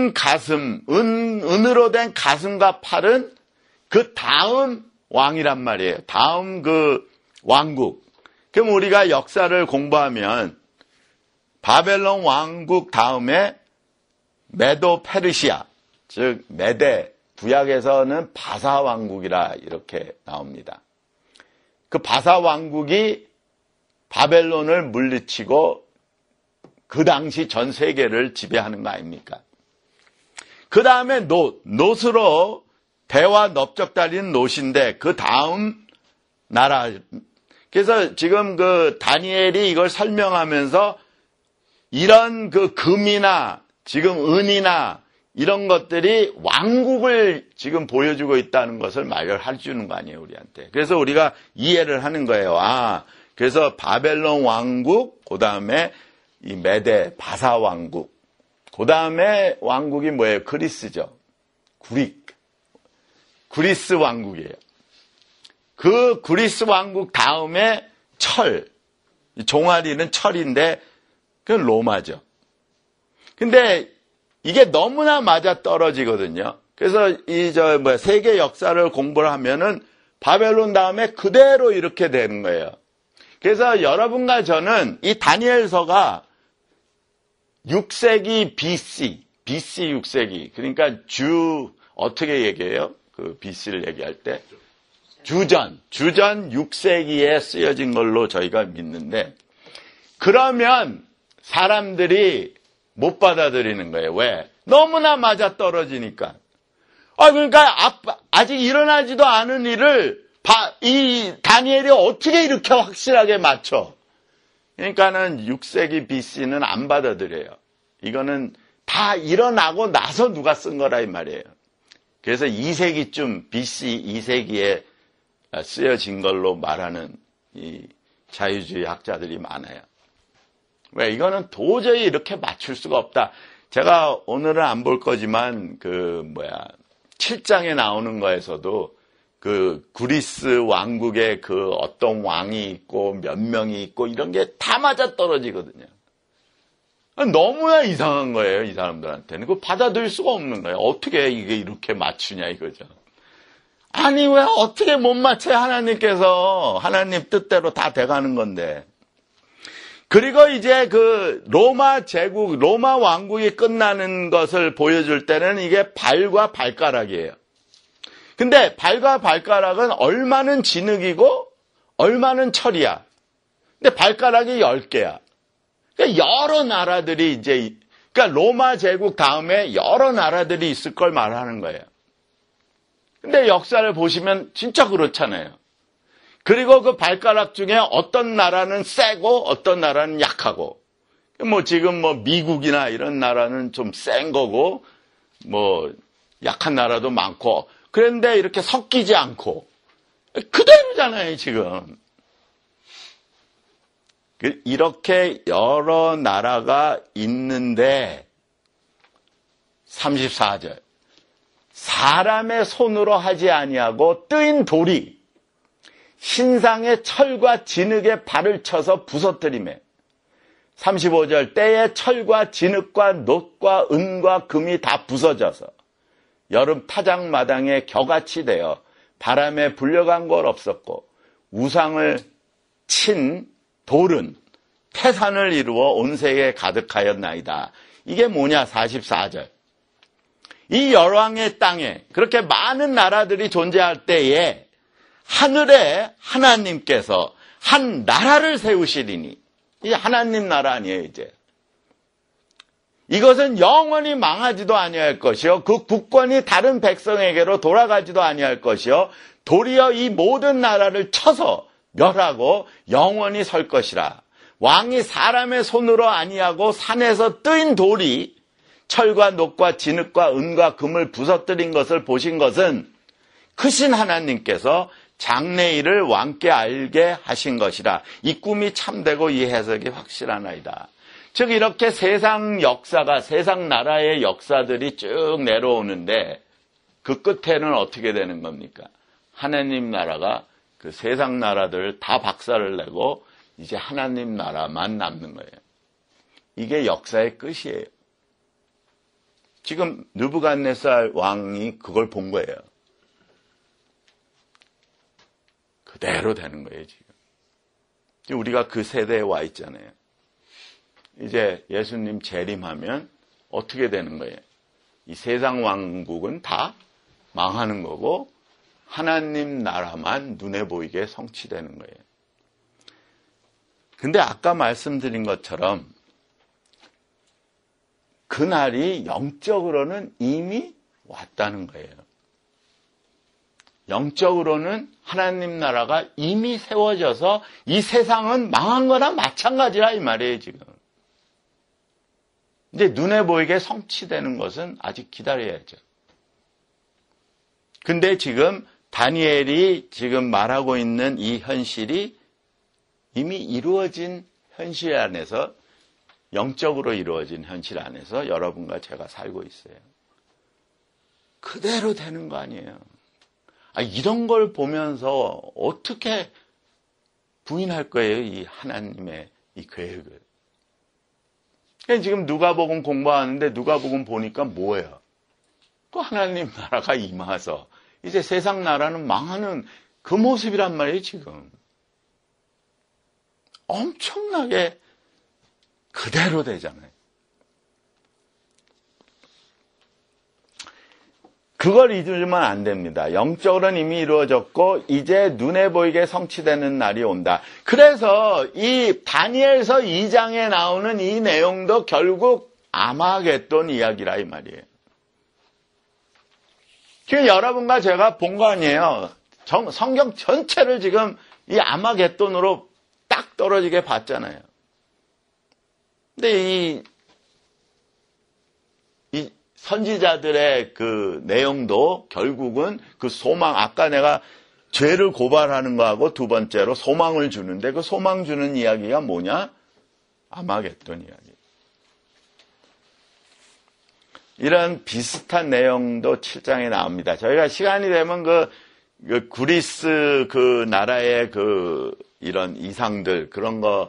은으로 된 가슴과 팔은 그 다음 왕이란 말이에요. 다음 그 왕국. 그럼 우리가 역사를 공부하면 바벨론 왕국 다음에 메도 페르시아, 즉 메데, 구약에서는 바사 왕국이라 이렇게 나옵니다. 그 바사 왕국이 바벨론을 물리치고 그 당시 전 세계를 지배하는 거 아닙니까? 그 다음에 놋으로 배와 넓적 달린 놋인데 그 다음 나라. 그래서 지금 그 다니엘이 이걸 설명하면서 이런 그 금이나 지금 은이나 이런 것들이 왕국을 지금 보여주고 있다는 것을 말을 해주는 거 아니에요, 우리한테. 그래서 우리가 이해를 하는 거예요. 그래서 바벨론 왕국, 그 다음에 이 메데, 바사 왕국, 그 다음에 왕국이 뭐예요? 그리스죠. 그리스 왕국이에요. 그 그리스 왕국 다음에 종아리는 철인데, 그건 로마죠. 근데 이게 너무나 맞아 떨어지거든요. 그래서 세계 역사를 공부를 하면은 바벨론 다음에 그대로 이렇게 되는 거예요. 그래서 여러분과 저는 이 다니엘서가 6세기 BC 6세기. 그러니까 어떻게 얘기해요? 그 BC를 얘기할 때. 주전 6세기에 쓰여진 걸로 저희가 믿는데, 그러면 사람들이 못 받아들이는 거예요. 왜? 너무나 맞아 떨어지니까. 그러니까 아직 일어나지도 않은 일을 이 다니엘이 어떻게 이렇게 확실하게 맞춰? 그러니까는 6세기 BC는 안 받아들여요. 이거는 다 일어나고 나서 누가 쓴 거라 이 말이에요. 그래서 2세기쯤 BC 2세기에 쓰여진 걸로 말하는 이 자유주의 학자들이 많아요. 왜? 이거는 도저히 이렇게 맞출 수가 없다. 제가 오늘은 안 볼 거지만 7장에 나오는 거에서도 그 그리스 왕국의 그 어떤 왕이 있고 몇 명이 있고 이런 게 다 맞아 떨어지거든요. 너무나 이상한 거예요, 이 사람들한테는. 그거 받아들일 수가 없는 거예요. 어떻게 이게 이렇게 맞추냐 이거죠. 아니, 왜 어떻게 못 맞춰요? 하나님 뜻대로 다 돼가는 건데. 그리고 이제 그 로마 왕국이 끝나는 것을 보여줄 때는 이게 발과 발가락이에요. 근데 발과 발가락은 얼마는 진흙이고 얼마는 철이야. 근데 발가락이 10개야. 그러니까 여러 나라들이 그러니까 로마 제국 다음에 여러 나라들이 있을 걸 말하는 거예요. 근데 역사를 보시면 진짜 그렇잖아요. 그리고 그 발가락 중에 어떤 나라는 세고 어떤 나라는 약하고, 지금 미국이나 이런 나라는 좀 센 거고, 약한 나라도 많고, 그런데 이렇게 섞이지 않고, 그대로잖아요, 지금. 이렇게 여러 나라가 있는데, 34절. 사람의 손으로 하지 아니하고 뜨인 돌이 신상의 철과 진흙에 발을 쳐서 부서뜨리매. 35절. 때에 철과 진흙과 놋과 은과 금이 다 부서져서 여름 타작마당에 겨같이 되어 바람에 불려간 것 없었고, 우상을 친 돌은 태산을 이루어 온 세계에 가득하였나이다. 이게 뭐냐? 44절. 이 열왕의 땅에 그렇게 많은 나라들이 존재할 때에 하늘에 하나님께서 한 나라를 세우시리니, 이게 하나님 나라 아니에요, 이제. 이것은 영원히 망하지도 아니할 것이요 그 국권이 다른 백성에게로 돌아가지도 아니할 것이요 도리어 이 모든 나라를 쳐서 멸하고 영원히 설 것이라. 왕이 사람의 손으로 아니하고 산에서 뜨인 돌이 철과 녹과 진흙과 은과 금을 부서뜨린 것을 보신 것은 크신 하나님께서 장래일을 왕께 알게 하신 것이라. 이 꿈이 참되고 이 해석이 확실하나이다. 즉 이렇게 세상 역사가 세상 나라의 역사들이 쭉 내려오는데 그 끝에는 어떻게 되는 겁니까? 하나님 나라가 그 세상 나라들을 다 박살을 내고 이제 하나님 나라만 남는 거예요. 이게 역사의 끝이에요. 지금 느부갓네살 왕이 그걸 본 거예요. 그대로 되는 거예요, 지금. 우리가 그 세대에 와 있잖아요. 이제 예수님 재림하면 어떻게 되는 거예요? 이 세상 왕국은 다 망하는 거고 하나님 나라만 눈에 보이게 성취되는 거예요. 근데 아까 말씀드린 것처럼 그날이 영적으로는 이미 왔다는 거예요. 영적으로는 하나님 나라가 이미 세워져서 이 세상은 망한 거나 마찬가지라 이 말이에요, 지금. 이제 눈에 보이게 성취되는 것은 아직 기다려야죠. 근데 지금 다니엘이 지금 말하고 있는 이 현실이 이미 이루어진 현실 안에서 영적으로 이루어진 현실 안에서 여러분과 제가 살고 있어요. 그대로 되는 거 아니에요. 이런 걸 보면서 어떻게 부인할 거예요, 이 하나님의 이 계획을. 지금 누가복음 공부하는데 누가복음 보니까 뭐예요? 그 하나님 나라가 임하서 이제 세상 나라는 망하는 그 모습이란 말이에요, 지금. 엄청나게 그대로 되잖아요. 그걸 잊으면 안 됩니다. 영적으로는 이미 이루어졌고 이제 눈에 보이게 성취되는 날이 온다. 그래서 이 다니엘서 2장에 나오는 이 내용도 결국 아마겟돈 이야기라 이 말이에요. 지금 여러분과 제가 본 거 아니에요. 성경 전체를 지금 이 아마겟돈으로 딱 떨어지게 봤잖아요. 근데 이 선지자들의 그 내용도 결국은 그 소망, 아까 내가 죄를 고발하는 거하고 두 번째로 소망을 주는데 그 소망 주는 이야기가 뭐냐? 아마겟돈 이야기. 이런 비슷한 내용도 7장에 나옵니다. 저희가 시간이 되면 그 그리스 그 나라의 그 이런 이상들 그런 거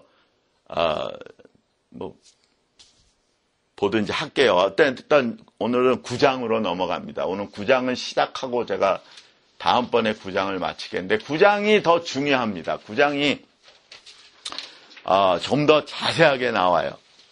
보든지 할게요. 어떤 오늘은 9장으로 넘어갑니다. 오늘 9장을 시작하고 제가 다음번에 9장을 마치겠는데 9장이 더 중요합니다. 9장이 좀 더 자세하게 나와요.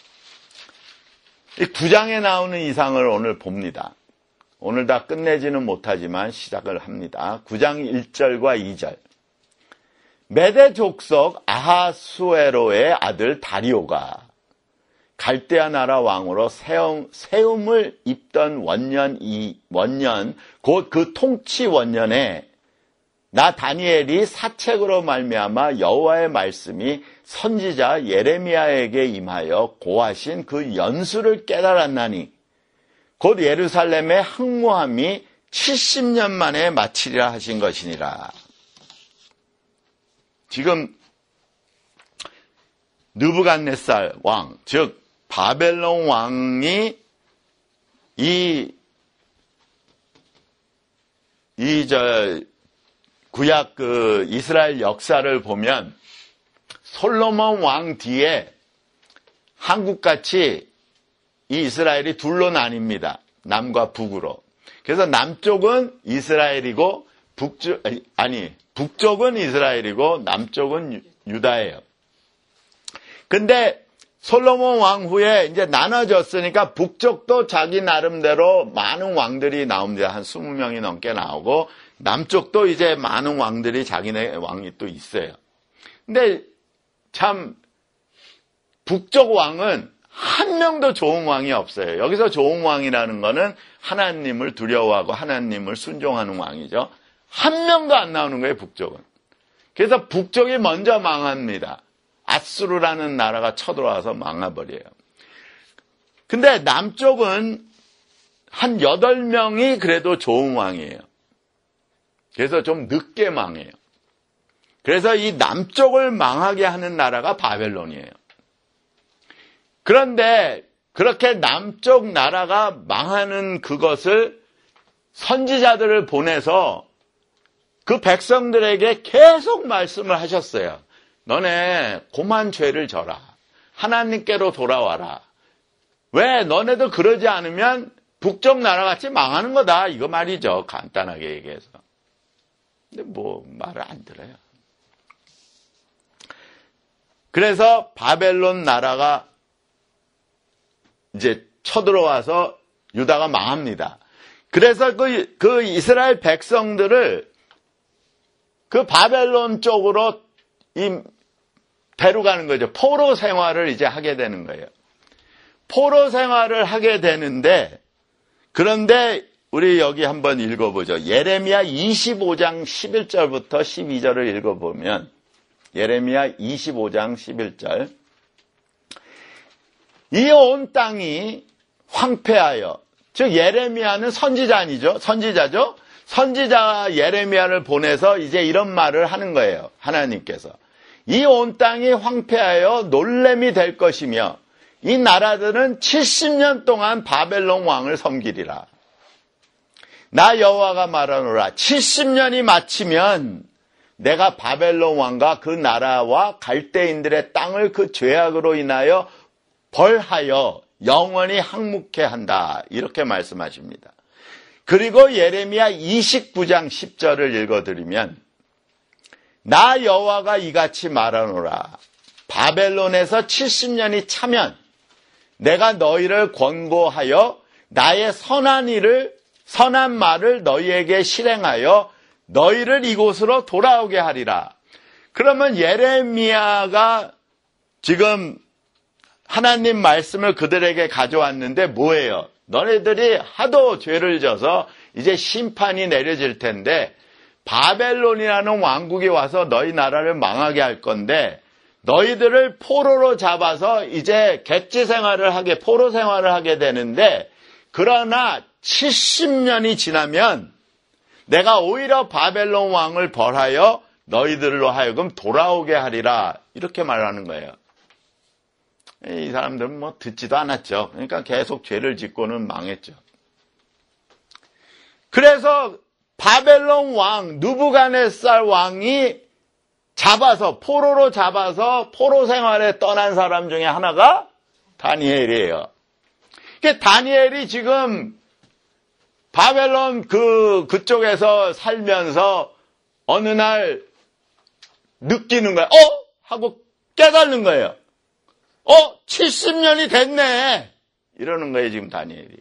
이 9장에 나오는 이상을 오늘 봅니다. 오늘 다 끝내지는 못하지만 시작을 합니다. 9장 1절과 2절. 메대 족속 아하수에로의 아들 다리오가 갈대아 나라 왕으로 세움을 입던 원년 곧 그 통치 원년에 나 다니엘이 사책으로 말미암아 여호와의 말씀이 선지자 예레미야에게 임하여 고하신 그 연수를 깨달았나니 곧 예루살렘의 항무함이 70년 만에 마치리라 하신 것이니라. 지금 느부갓네살 왕, 즉 바벨론 왕이 구약 그 이스라엘 역사를 보면 솔로몬 왕 뒤에 한국같이 이 이스라엘이 둘로 나뉩니다. 남과 북으로. 그래서 남쪽은 이스라엘이고 북쪽은 이스라엘이고 남쪽은 유다예요. 근데 솔로몬 왕 후에 이제 나눠졌으니까 북쪽도 자기 나름대로 많은 왕들이 나옵니다. 한 20명이 넘게 나오고 남쪽도 이제 많은 왕들이 자기네 왕이 또 있어요. 근데 참 북쪽 왕은 한 명도 좋은 왕이 없어요. 여기서 좋은 왕이라는 거는 하나님을 두려워하고 하나님을 순종하는 왕이죠. 한 명도 안 나오는 거예요, 북쪽은. 그래서 북쪽이 먼저 망합니다. 아수르라는 나라가 쳐들어와서 망해버려요. 근데 남쪽은 한 8명이 그래도 좋은 왕이에요. 그래서 좀 늦게 망해요. 그래서 이 남쪽을 망하게 하는 나라가 바벨론이에요. 그런데 그렇게 남쪽 나라가 망하는 그것을 선지자들을 보내서 그 백성들에게 계속 말씀을 하셨어요. 너네 고만 죄를 져라. 하나님께로 돌아와라. 왜? 너네도 그러지 않으면 북쪽 나라같이 망하는 거다. 이거 말이죠. 간단하게 얘기해서. 근데 뭐 말을 안 들어요. 그래서 바벨론 나라가 이제 쳐들어와서 유다가 망합니다. 그래서 그 이스라엘 백성들을 그 바벨론 쪽으로 데려가는 거죠. 포로 생활을 이제 하게 되는 거예요. 포로 생활을 하게 되는데, 그런데 우리 여기 한번 읽어보죠. 예레미야 25장 11절부터 12절을 읽어보면, 예레미야 25장 11절. 이 온 땅이 황폐하여, 즉 예레미야는 선지자죠. 선지자 예레미야를 보내서 이제 이런 말을 하는 거예요. 하나님께서. 이 온 땅이 황폐하여 놀램이 될 것이며 이 나라들은 70년 동안 바벨론 왕을 섬기리라. 나 여호와가 말하노라. 70년이 마치면 내가 바벨론 왕과 그 나라와 갈대인들의 땅을 그 죄악으로 인하여 벌하여 영원히 항목케 한다. 이렇게 말씀하십니다. 그리고 예레미야 29장 10절을 읽어드리면 나 여호와가 이같이 말하노라. 바벨론에서 70년이 차면 내가 너희를 권고하여 나의 선한 말을 너희에게 실행하여 너희를 이곳으로 돌아오게 하리라. 그러면 예레미야가 지금 하나님 말씀을 그들에게 가져왔는데 뭐예요? 너희들이 하도 죄를 져서 이제 심판이 내려질 텐데 바벨론이라는 왕국이 와서 너희 나라를 망하게 할 건데 너희들을 포로로 잡아서 이제 객지 생활을 포로 생활을 하게 되는데 그러나 70년이 지나면 내가 오히려 바벨론 왕을 벌하여 너희들로 하여금 돌아오게 하리라. 이렇게 말하는 거예요. 이 사람들은 뭐 듣지도 않았죠. 그러니까 계속 죄를 짓고는 망했죠. 그래서 바벨론 왕 느부갓네살 왕이 포로로 잡아서 포로 생활에 떠난 사람 중에 하나가 다니엘이에요. 다니엘이 지금 바벨론 그쪽에서 살면서 어느 날 느끼는 거예요. 하고 깨닫는 거예요. 70년이 됐네. 이러는 거예요, 지금 다니엘이.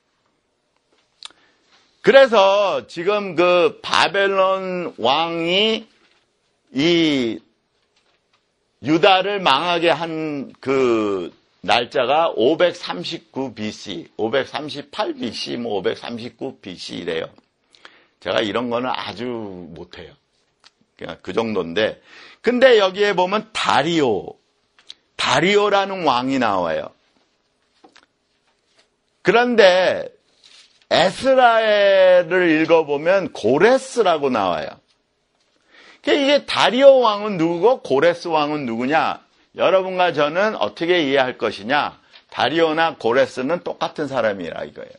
그래서 지금 그 바벨론 왕이 이 유다를 망하게 한 그 날짜가 539 BC, 538 BC, 539 BC래요. 제가 이런 거는 아주 못해요. 그냥 그 정도인데. 근데 여기에 보면 다리오라는 왕이 나와요. 그런데 에스라엘을 읽어보면 고레스라고 나와요. 이게 다리오 왕은 누구고 고레스 왕은 누구냐? 여러분과 저는 어떻게 이해할 것이냐? 다리오나 고레스는 똑같은 사람이라 이거예요.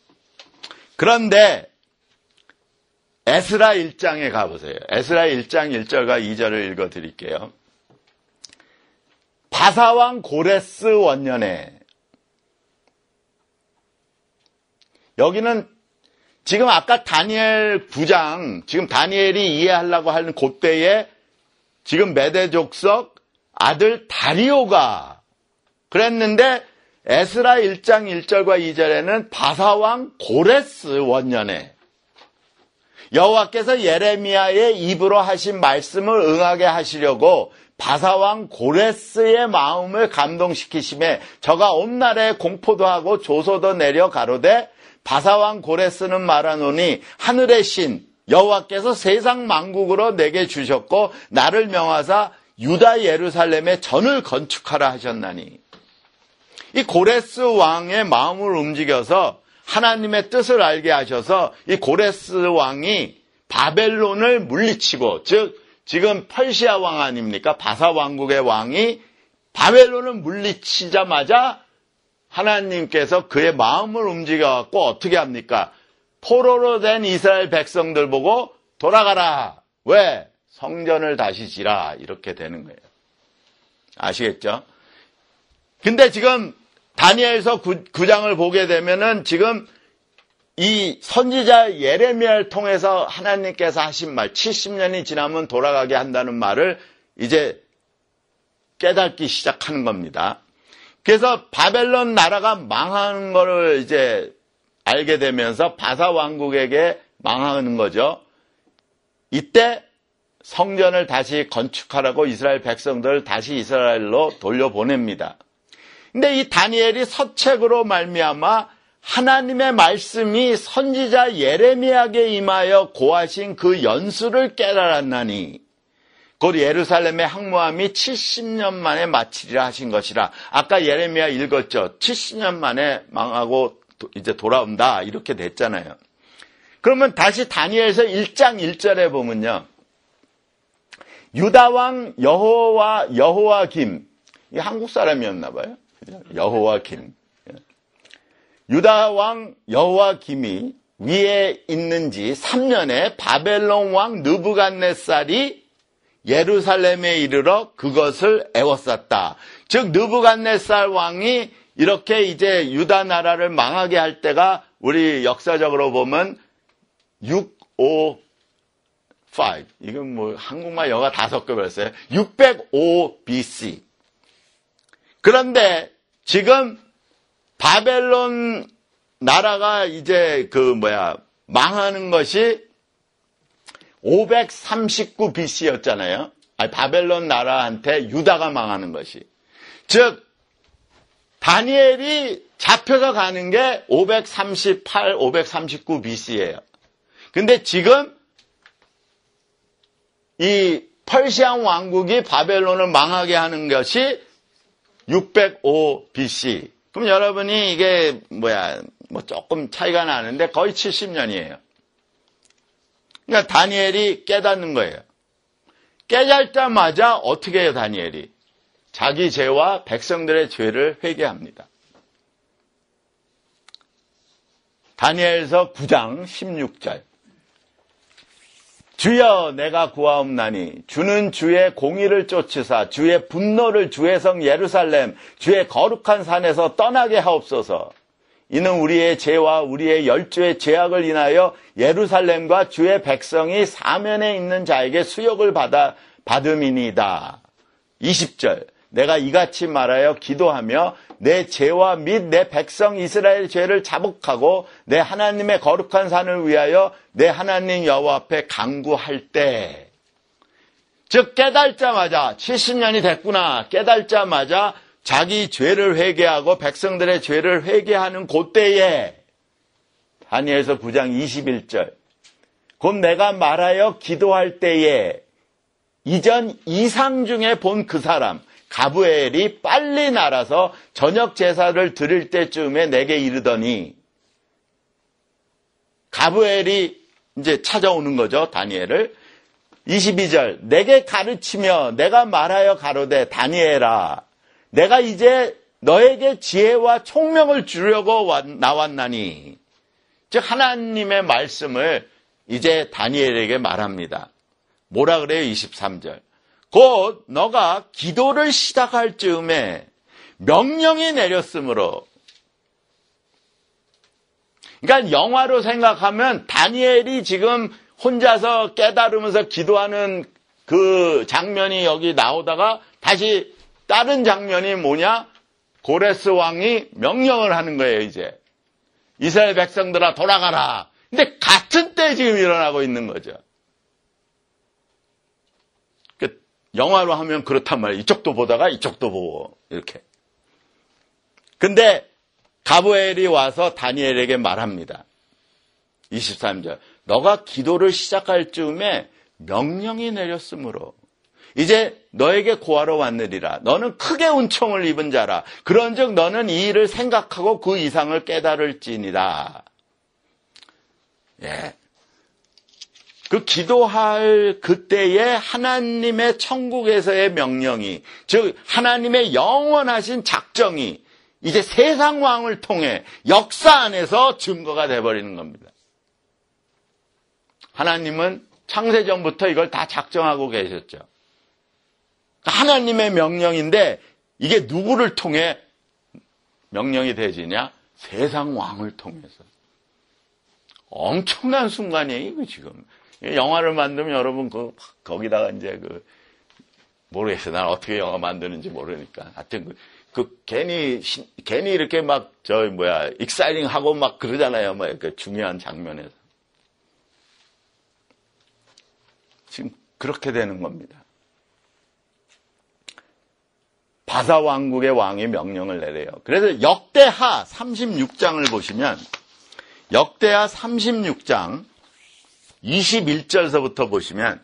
그런데 에스라 1장에 가보세요. 에스라 1장 1절과 2절을 읽어드릴게요. 바사왕 고레스 원년에 여기는 지금 아까 다니엘 9장, 지금 다니엘이 이해하려고 하는 그때에 지금 메대 족속 아들 다리오가 그랬는데 에스라 1장 1절과 2절에는 바사왕 고레스 원년에 여호와께서 예레미야의 입으로 하신 말씀을 응하게 하시려고 바사왕 고레스의 마음을 감동시키심에 저가 온 나라에 공포도 하고 조소도 내려 가로되 바사왕 고레스는 말하노니 하늘의 신 여호와께서 세상 만국으로 내게 주셨고 나를 명하사 유다 예루살렘에 전을 건축하라 하셨나니. 이 고레스 왕의 마음을 움직여서 하나님의 뜻을 알게 하셔서 이 고레스 왕이 바벨론을 물리치고, 즉 지금 퍼시아 왕 아닙니까? 바사 왕국의 왕이 바벨론을 물리치자마자 하나님께서 그의 마음을 움직여갖고 어떻게 합니까? 포로로 된 이스라엘 백성들 보고 돌아가라. 왜? 성전을 다시 지라. 이렇게 되는 거예요. 아시겠죠? 근데 지금 다니엘서 9장을 보게 되면은 지금 이 선지자 예레미야를 통해서 하나님께서 하신 말, 70년이 지나면 돌아가게 한다는 말을 이제 깨닫기 시작하는 겁니다. 그래서 바벨론 나라가 망하는 거를 이제 알게 되면서 바사 왕국에게 망하는 거죠. 이때 성전을 다시 건축하라고 이스라엘 백성들을 다시 이스라엘로 돌려보냅니다. 근데 이 다니엘이 서책으로 말미암아 하나님의 말씀이 선지자 예레미야에게 임하여 고하신 그 연수를 깨달았나니 곧 예루살렘의 항모함이 70년 만에 마치리라 하신 것이라. 아까 예레미야 읽었죠. 70년 만에 망하고 이제 돌아온다 이렇게 됐잖아요. 그러면 다시 다니엘서 1장 1절에 보면요. 유다왕 여호와김, 이 한국 사람이었나 봐요. 여호와김. 유다왕 여호와김이 위에 있는지 3년에 바벨론 왕 느부갓네살이 예루살렘에 이르러 그것을 애워쌌다. 즉 느부갓네살 왕이 이렇게 이제 유다 나라를 망하게 할 때가 우리 역사적으로 보면 605 이건 뭐 한국말 영어 다 섞여버렸어요. 605 BC. 그런데 지금 바벨론 나라가 이제 망하는 것이 539 BC였잖아요. 아니, 바벨론 나라한테 유다가 망하는 것이. 즉, 다니엘이 잡혀서 가는 게 538, 539 BC예요. 근데 지금 이 퍼시안 왕국이 바벨론을 망하게 하는 것이 605 BC. 그럼 여러분이 이게 조금 차이가 나는데 거의 70년이에요. 그러니까 다니엘이 깨닫는 거예요. 깨닫자마자 어떻게 해요, 다니엘이? 자기 죄와 백성들의 죄를 회개합니다. 다니엘서 9장 16절. 주여 내가 구하옵나니 주는 주의 공의를 쫓으사 주의 분노를 주의 성 예루살렘 주의 거룩한 산에서 떠나게 하옵소서. 이는 우리의 죄와 우리의 열조의 죄악을 인하여 예루살렘과 주의 백성이 사면에 있는 자에게 수욕을 받음이니이다. 20절. 내가 이같이 말하여 기도하며 내 죄와 및 내 백성 이스라엘 죄를 자복하고 내 하나님의 거룩한 산을 위하여 내 하나님 여호와 앞에 간구할 때, 즉 깨달자마자 70년이 됐구나 깨달자마자 자기 죄를 회개하고 백성들의 죄를 회개하는 그때에 다니엘서 9장 21절 곧 내가 말하여 기도할 때에 이전 이상 중에 본 그 사람 가브엘이 빨리 날아서 저녁 제사를 드릴 때쯤에 내게 이르더니, 가브엘이 이제 찾아오는 거죠, 다니엘을. 22절 내게 가르치며 내가 말하여 가로되 다니엘아 내가 이제 너에게 지혜와 총명을 주려고 나왔나니. 즉 하나님의 말씀을 이제 다니엘에게 말합니다. 뭐라 그래요? 23절 곧 너가 기도를 시작할 즈음에 명령이 내렸으므로. 그러니까 영화로 생각하면 다니엘이 지금 혼자서 깨달으면서 기도하는 그 장면이 여기 나오다가 다시 다른 장면이 뭐냐? 고레스 왕이 명령을 하는 거예요, 이제. 이스라엘 백성들아 돌아가라. 근데 같은 때 지금 일어나고 있는 거죠. 영화로 하면 그렇단 말이에요. 이쪽도 보다가 이쪽도 보고 이렇게. 근데 가브리엘이 와서 다니엘에게 말합니다. 23절. 너가 기도를 시작할 즈음에 명령이 내렸으므로 이제 너에게 고하러 왔느리라. 너는 크게 은총을 입은 자라. 그런즉 너는 이 일을 생각하고 그 이상을 깨달을지니라. 예. 그 기도할 그때에 하나님의 천국에서의 명령이, 즉 하나님의 영원하신 작정이 이제 세상 왕을 통해 역사 안에서 증거가 돼버리는 겁니다. 하나님은 창세전부터 이걸 다 작정하고 계셨죠. 하나님의 명령인데 이게 누구를 통해 명령이 되지냐? 세상 왕을 통해서. 엄청난 순간이에요, 이거 지금. 영화를 만들면 여러분 거기다가 이제 모르겠어요. 난 어떻게 영화 만드는지 모르니까. 하여튼 괜히 이렇게 막 익사이팅 하고 막 그러잖아요. 막 이렇게 중요한 장면에서. 지금 그렇게 되는 겁니다. 바사 왕국의 왕이 명령을 내려요. 그래서 역대하 36장을 보시면 역대하 36장 21절서부터 보시면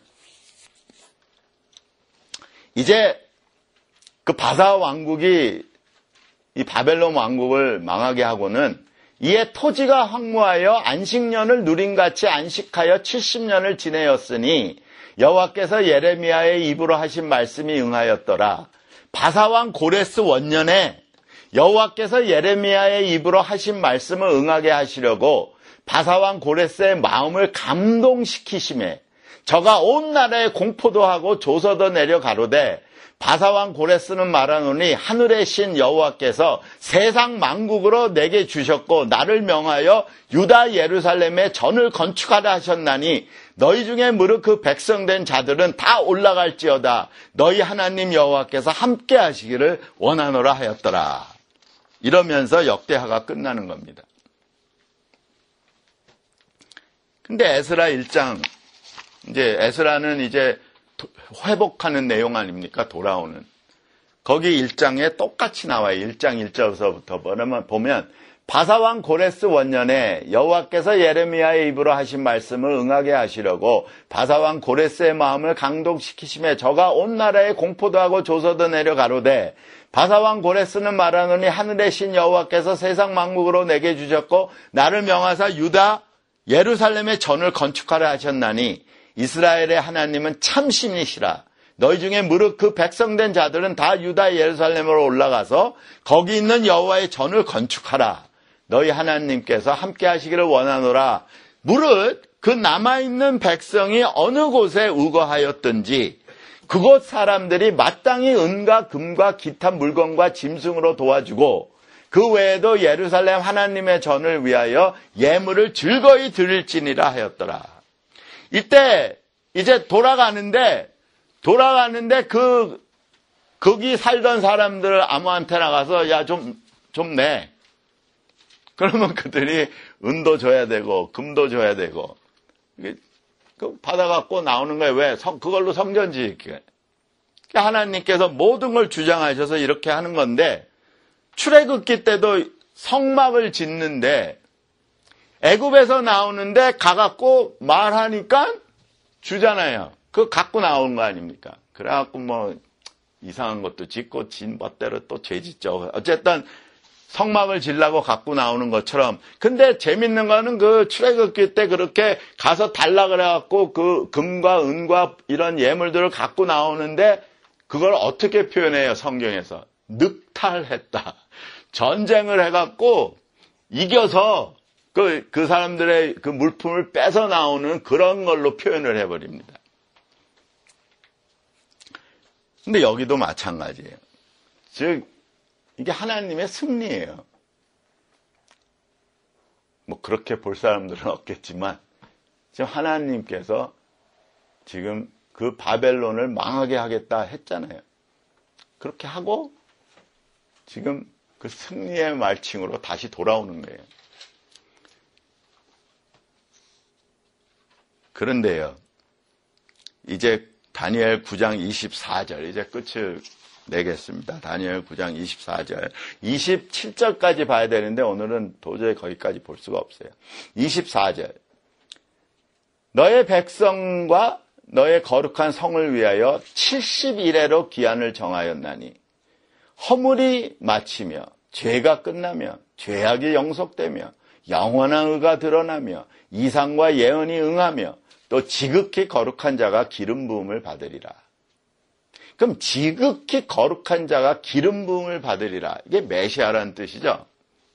이제 그 바사 왕국이 이 바벨론 왕국을 망하게 하고는 이에 토지가 황무하여 안식년을 누림같이 안식하여 70년을 지내었으니 여호와께서 예레미야의 입으로 하신 말씀이 응하였더라. 바사왕 고레스 원년에 여호와께서 예레미야의 입으로 하신 말씀을 응하게 하시려고 바사왕 고레스의 마음을 감동시키심에 저가 온 나라에 공포도 하고 조서도 내려 가로되 바사왕 고레스는 말하노니 하늘의 신 여호와께서 세상 만국으로 내게 주셨고 나를 명하여 유다 예루살렘에 전을 건축하라 하셨나니 너희 중에 무릇 그 백성된 자들은 다 올라갈지어다. 너희 하나님 여호와께서 함께 하시기를 원하노라 하였더라. 이러면서 역대하가 끝나는 겁니다. 근데 에스라 1장, 이제 에스라는 이제 회복하는 내용 아닙니까? 돌아오는. 거기 1장에 똑같이 나와요. 1장 1절서부터 보면 바사왕 고레스 원년에 여호와께서 예레미야의 입으로 하신 말씀을 응하게 하시려고 바사왕 고레스의 마음을 강동시키심에 저가 온 나라에 공포도 하고 조서도 내려 가로되 바사왕 고레스는 말하노니 하늘의 신 여호와께서 세상 만국으로 내게 주셨고 나를 명하사 유다 예루살렘의 전을 건축하라 하셨나니 이스라엘의 하나님은 참신이시라. 너희 중에 무릇 그 백성된 자들은 다 유다 예루살렘으로 올라가서 거기 있는 여호와의 전을 건축하라. 너희 하나님께서 함께 하시기를 원하노라. 무릇 그 남아있는 백성이 어느 곳에 우거하였든지 그곳 사람들이 마땅히 은과 금과 기타 물건과 짐승으로 도와주고 그 외에도 예루살렘 하나님의 전을 위하여 예물을 즐거이 드릴지니라 하였더라. 이때 이제 돌아가는데 거기 살던 사람들 아무한테나 가서 야 좀 내. 그러면 그들이 은도 줘야 되고 금도 줘야 되고 받아갖고 나오는 거예요. 왜? 그걸로 성전 짓게. 하나님께서 모든 걸 주장하셔서 이렇게 하는 건데 출애굽기 때도 성막을 짓는데 애굽에서 나오는데 가갖고 말하니까 주잖아요. 그거 갖고 나오는 거 아닙니까? 그래갖고 뭐 이상한 것도 짓고 진 멋대로 또 죄 짓죠. 어쨌든 성막을 지려고 갖고 나오는 것처럼. 근데 재밌는 거는 그 출애굽기 때 그렇게 가서 달라 그래갖고 그 금과 은과 이런 예물들을 갖고 나오는데 그걸 어떻게 표현해요? 성경에서 늑탈했다. 전쟁을 해갖고 이겨서 그 사람들의 그 물품을 뺏어 나오는 그런 걸로 표현을 해버립니다. 근데 여기도 마찬가지예요. 즉 이게 하나님의 승리예요. 뭐 그렇게 볼 사람들은 없겠지만 지금 하나님께서 지금 그 바벨론을 망하게 하겠다 했잖아요. 그렇게 하고 지금 그 승리의 말칭으로 다시 돌아오는 거예요. 그런데요, 이제 다니엘 9장 24절 이제 끝을 내겠습니다. 다니엘 9장 24절 27절까지 봐야 되는데 오늘은 도저히 거기까지 볼 수가 없어요. 24절 너의 백성과 너의 거룩한 성을 위하여 70일에로 기한을 정하였나니 허물이 마치며 죄가 끝나며 죄악이 영속되며 영원한 의가 드러나며 이상과 예언이 응하며 또 지극히 거룩한 자가 기름 부음을 받으리라. 그럼 지극히 거룩한 자가 기름 부음을 받으리라. 이게 메시아라는 뜻이죠.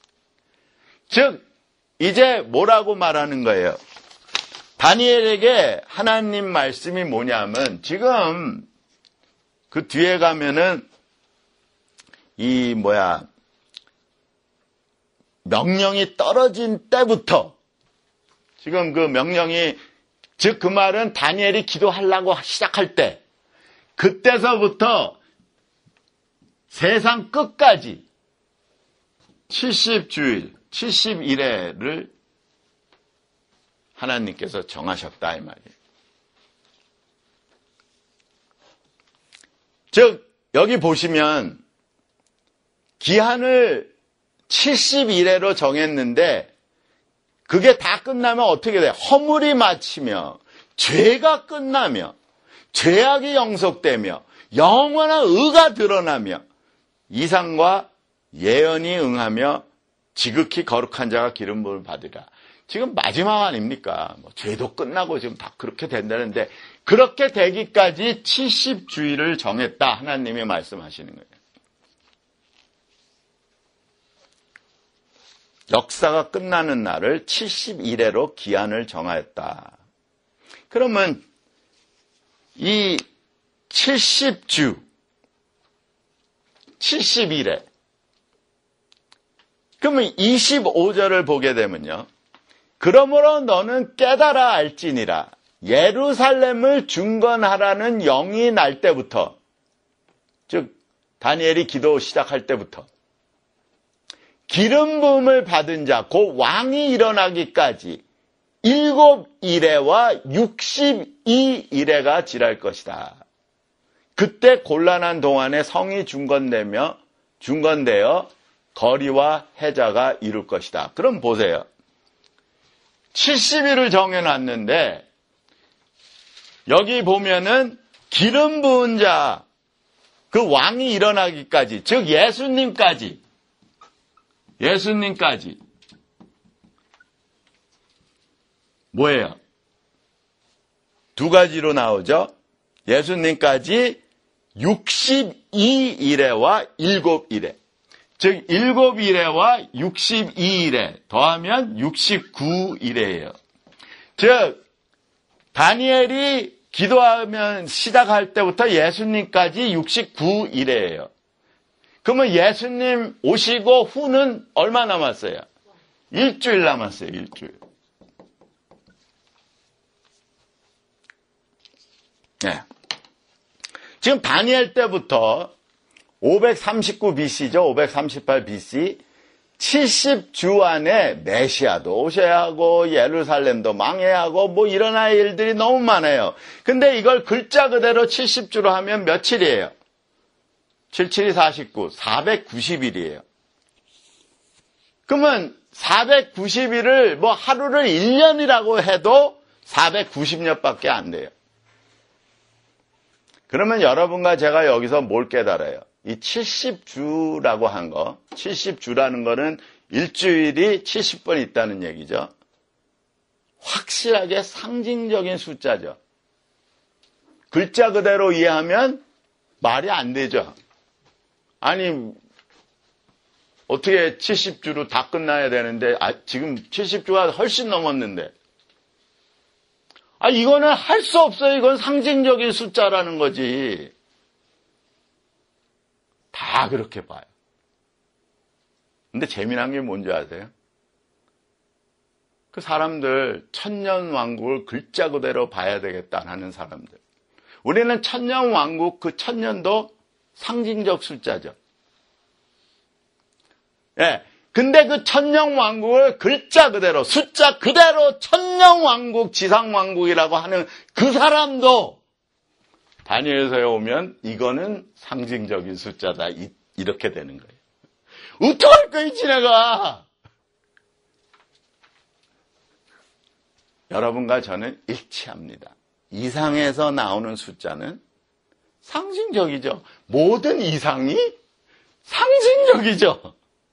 즉 이제 뭐라고 말하는 거예요? 다니엘에게 하나님 말씀이 뭐냐면 지금 그 뒤에 가면은 명령이 떨어진 때부터 지금 그 명령이 즉 그 말은 다니엘이 기도하려고 시작할 때 그때서부터 세상 끝까지 70주일, 70일에를 하나님께서 정하셨다 이 말이에요. 즉 여기 보시면 기한을 70일에로 정했는데 그게 다 끝나면 어떻게 돼요? 허물이 마치며 죄가 끝나며 죄악이 영속되며 영원한 의가 드러나며 이상과 예언이 응하며 지극히 거룩한 자가 기름 부음을 받으리라. 지금 마지막 아닙니까? 죄도 끝나고 지금 다 그렇게 된다는데 그렇게 되기까지 70주일을 정했다. 하나님이 말씀하시는 거예요. 역사가 끝나는 날을 70일에로 기한을 정하였다. 그러면 이 70주, 70일에 그러면 25절을 보게 되면요. 그러므로 너는 깨달아 알지니라. 예루살렘을 중건하라는 영이 날 때부터, 즉 다니엘이 기도 시작할 때부터 기름 부음을 받은 자, 곧 왕이 일어나기까지 7일에와 62일에가 지날 것이다. 그때 곤란한 동안에 성이 중건되어 거리와 해자가 이룰 것이다. 그럼 보세요. 70일을 정해놨는데 여기 보면은 기름 부은 자, 그 왕이 일어나기까지, 즉 예수님까지 뭐예요? 두 가지로 나오죠. 예수님까지 62일에와 7일에, 즉 7일에와 62일에 더하면 69일에예요. 즉 다니엘이 기도하면 시작할 때부터 예수님까지 69일에예요. 그러면 예수님 오시고 후는 얼마 남았어요? 일주일 남았어요. 일주일. 네. 지금 다니엘 때부터 539 BC죠. 538 BC. 70주 안에 메시아도 오셔야 하고 예루살렘도 망해야 하고 뭐 일어날 일들이 너무 많아요. 근데 이걸 글자 그대로 70주로 하면 며칠이에요? 77이 49, 490일이에요. 그러면 490일을 뭐 하루를 1년이라고 해도 490년밖에 안 돼요. 그러면 여러분과 제가 여기서 뭘 깨달아요? 이 70주라고 한 거, 70주라는 거는 일주일이 70번 있다는 얘기죠. 확실하게 상징적인 숫자죠. 글자 그대로 이해하면 말이 안 되죠. 아니, 어떻게 70주로 다 끝나야 되는데, 지금 70주가 훨씬 넘었는데. 이거는 할 수 없어요. 이건 상징적인 숫자라는 거지. 다 그렇게 봐요. 근데 재미난 게 뭔지 아세요? 그 사람들 천년왕국을 글자 그대로 봐야 되겠다 하는 사람들. 우리는 천년왕국 그 천년도 상징적 숫자죠. 예. 근데 그 천년왕국을 글자 그대로 숫자 그대로 천년왕국 지상왕국이라고 하는 그 사람도 다니엘서에 오면 이거는 상징적인 숫자다. 이렇게 되는 거예요. 어떡할 거야, 지네가? 여러분과 저는 일치합니다. 이상에서 나오는 숫자는 상징적이죠. 모든 이상이 상징적이죠.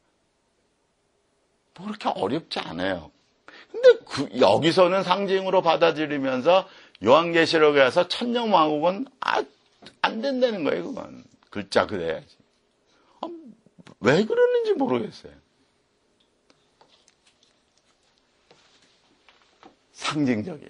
뭐 그렇게 어렵지 않아요. 근데 여기서는 상징으로 받아들이면서 요한계시록에서 천년왕국은 안 된다는 거예요. 그건 글자 그대야지. 왜 그러는지 모르겠어요. 상징적이에요.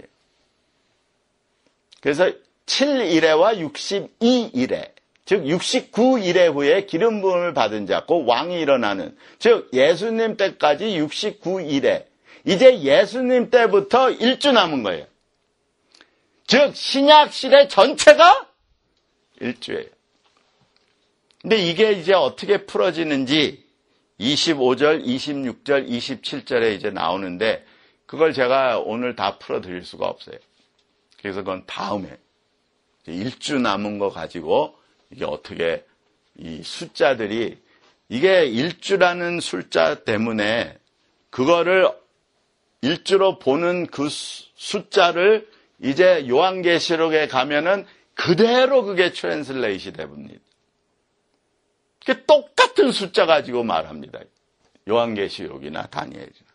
그래서 7일에와 62일에, 즉 69일에 후에 기름 부음을 받은 자, 곧 왕이 일어나는, 즉 예수님 때까지 69일에, 이제 예수님 때부터 1주 남은 거예요. 즉 신약 시대 전체가 1주예요. 근데 이게 이제 어떻게 풀어지는지 25절, 26절, 27절에 이제 나오는데 그걸 제가 오늘 다 풀어드릴 수가 없어요. 그래서 그건 다음에 1주 남은 거 가지고 이게 어떻게 이 숫자들이 이게 1주라는 숫자 때문에 그거를 1주로 보는 그 숫자를 이제 요한계시록에 가면은 그대로 그게 트랜슬레이시 됩니다. 그게 똑같은 숫자 가지고 말합니다. 요한계시록이나 다니엘이나.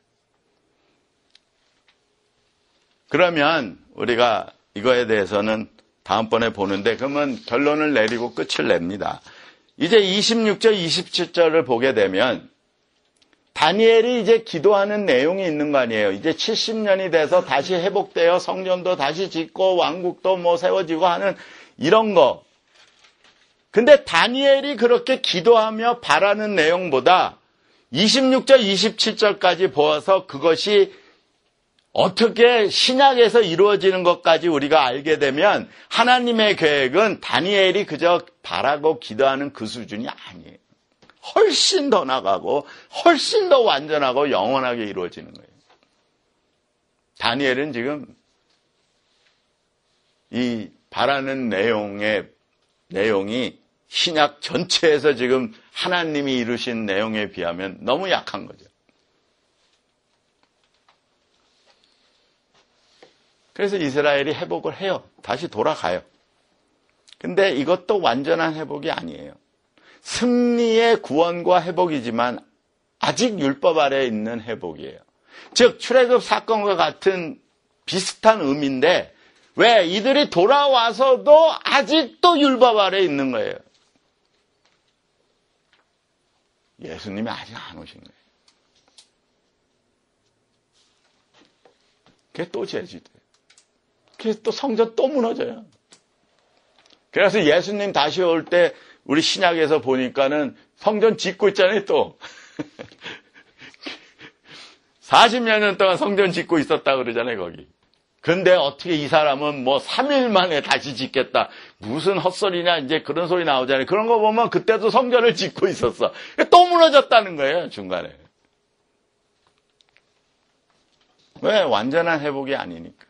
그러면 우리가 이거에 대해서는 다음번에 보는데 그러면 결론을 내리고 끝을 냅니다. 이제 26절, 27절을 보게 되면 다니엘이 이제 기도하는 내용이 있는 거 아니에요. 이제 70년이 돼서 다시 회복되어 성전도 다시 짓고 왕국도 뭐 세워지고 하는 이런 거. 근데 다니엘이 그렇게 기도하며 바라는 내용보다 26절, 27절까지 보아서 그것이 어떻게 신약에서 이루어지는 것까지 우리가 알게 되면 하나님의 계획은 다니엘이 그저 바라고 기도하는 그 수준이 아니에요. 훨씬 더 나가고 훨씬 더 완전하고 영원하게 이루어지는 거예요. 다니엘은 지금 이 바라는 내용이 신약 전체에서 지금 하나님이 이루신 내용에 비하면 너무 약한 거죠. 그래서 이스라엘이 회복을 해요. 다시 돌아가요. 근데 이것도 완전한 회복이 아니에요. 승리의 구원과 회복이지만 아직 율법 아래에 있는 회복이에요. 즉 출애굽 사건과 같은 비슷한 의미인데 왜 이들이 돌아와서도 아직도 율법 아래에 있는 거예요. 예수님이 아직 안 오신 거예요. 그게 또 제지돼요. 그래서 또 성전 또 무너져요. 그래서 예수님 다시 올 때 우리 신약에서 보니까는 성전 짓고 있잖아요, 또. 40여 년 동안 성전 짓고 있었다 그러잖아요, 거기. 근데 어떻게 이 사람은 뭐 3일 만에 다시 짓겠다. 무슨 헛소리냐, 이제 그런 소리 나오잖아요. 그런 거 보면 그때도 성전을 짓고 있었어. 또 무너졌다는 거예요, 중간에. 왜? 완전한 회복이 아니니까.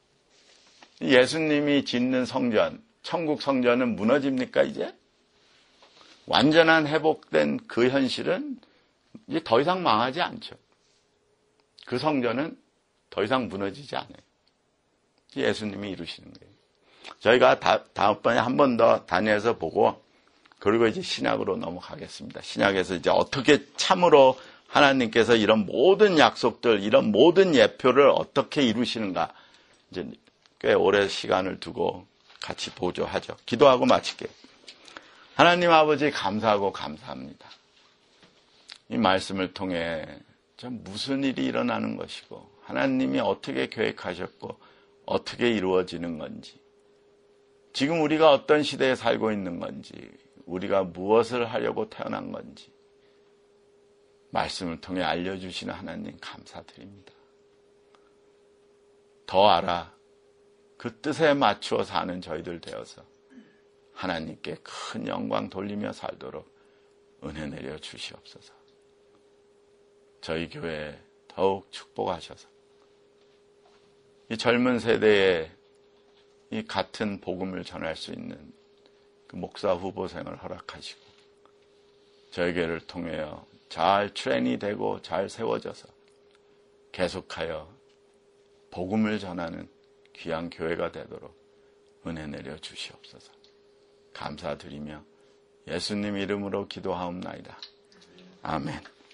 예수님이 짓는 성전, 천국 성전은 무너집니까, 이제? 완전한 회복된 그 현실은 이제 더 이상 망하지 않죠. 그 성전은 더 이상 무너지지 않아요. 예수님이 이루시는 거예요. 저희가 다음번에 한 번 더 다니엘서 보고 그리고 이제 신약으로 넘어가겠습니다. 신약에서 이제 어떻게 참으로 하나님께서 이런 모든 약속들, 이런 모든 예표를 어떻게 이루시는가 이제 꽤 오래 시간을 두고 같이 보조하죠. 기도하고 마칠게요. 하나님 아버지 감사하고 감사합니다. 이 말씀을 통해 참 무슨 일이 일어나는 것이고 하나님이 어떻게 계획하셨고 어떻게 이루어지는 건지 지금 우리가 어떤 시대에 살고 있는 건지 우리가 무엇을 하려고 태어난 건지 말씀을 통해 알려주시는 하나님 감사드립니다. 더 알아 그 뜻에 맞추어 사는 저희들 되어서 하나님께 큰 영광 돌리며 살도록 은혜 내려 주시옵소서. 저희 교회에 더욱 축복하셔서 이 젊은 세대에 이 같은 복음을 전할 수 있는 그 목사 후보생을 허락하시고 저희 교회를 통하여 잘 트레인이 되고 잘 세워져서 계속하여 복음을 전하는 귀한 교회가 되도록 은혜 내려 주시옵소서. 감사드리며 예수님 이름으로 기도하옵나이다. 아멘.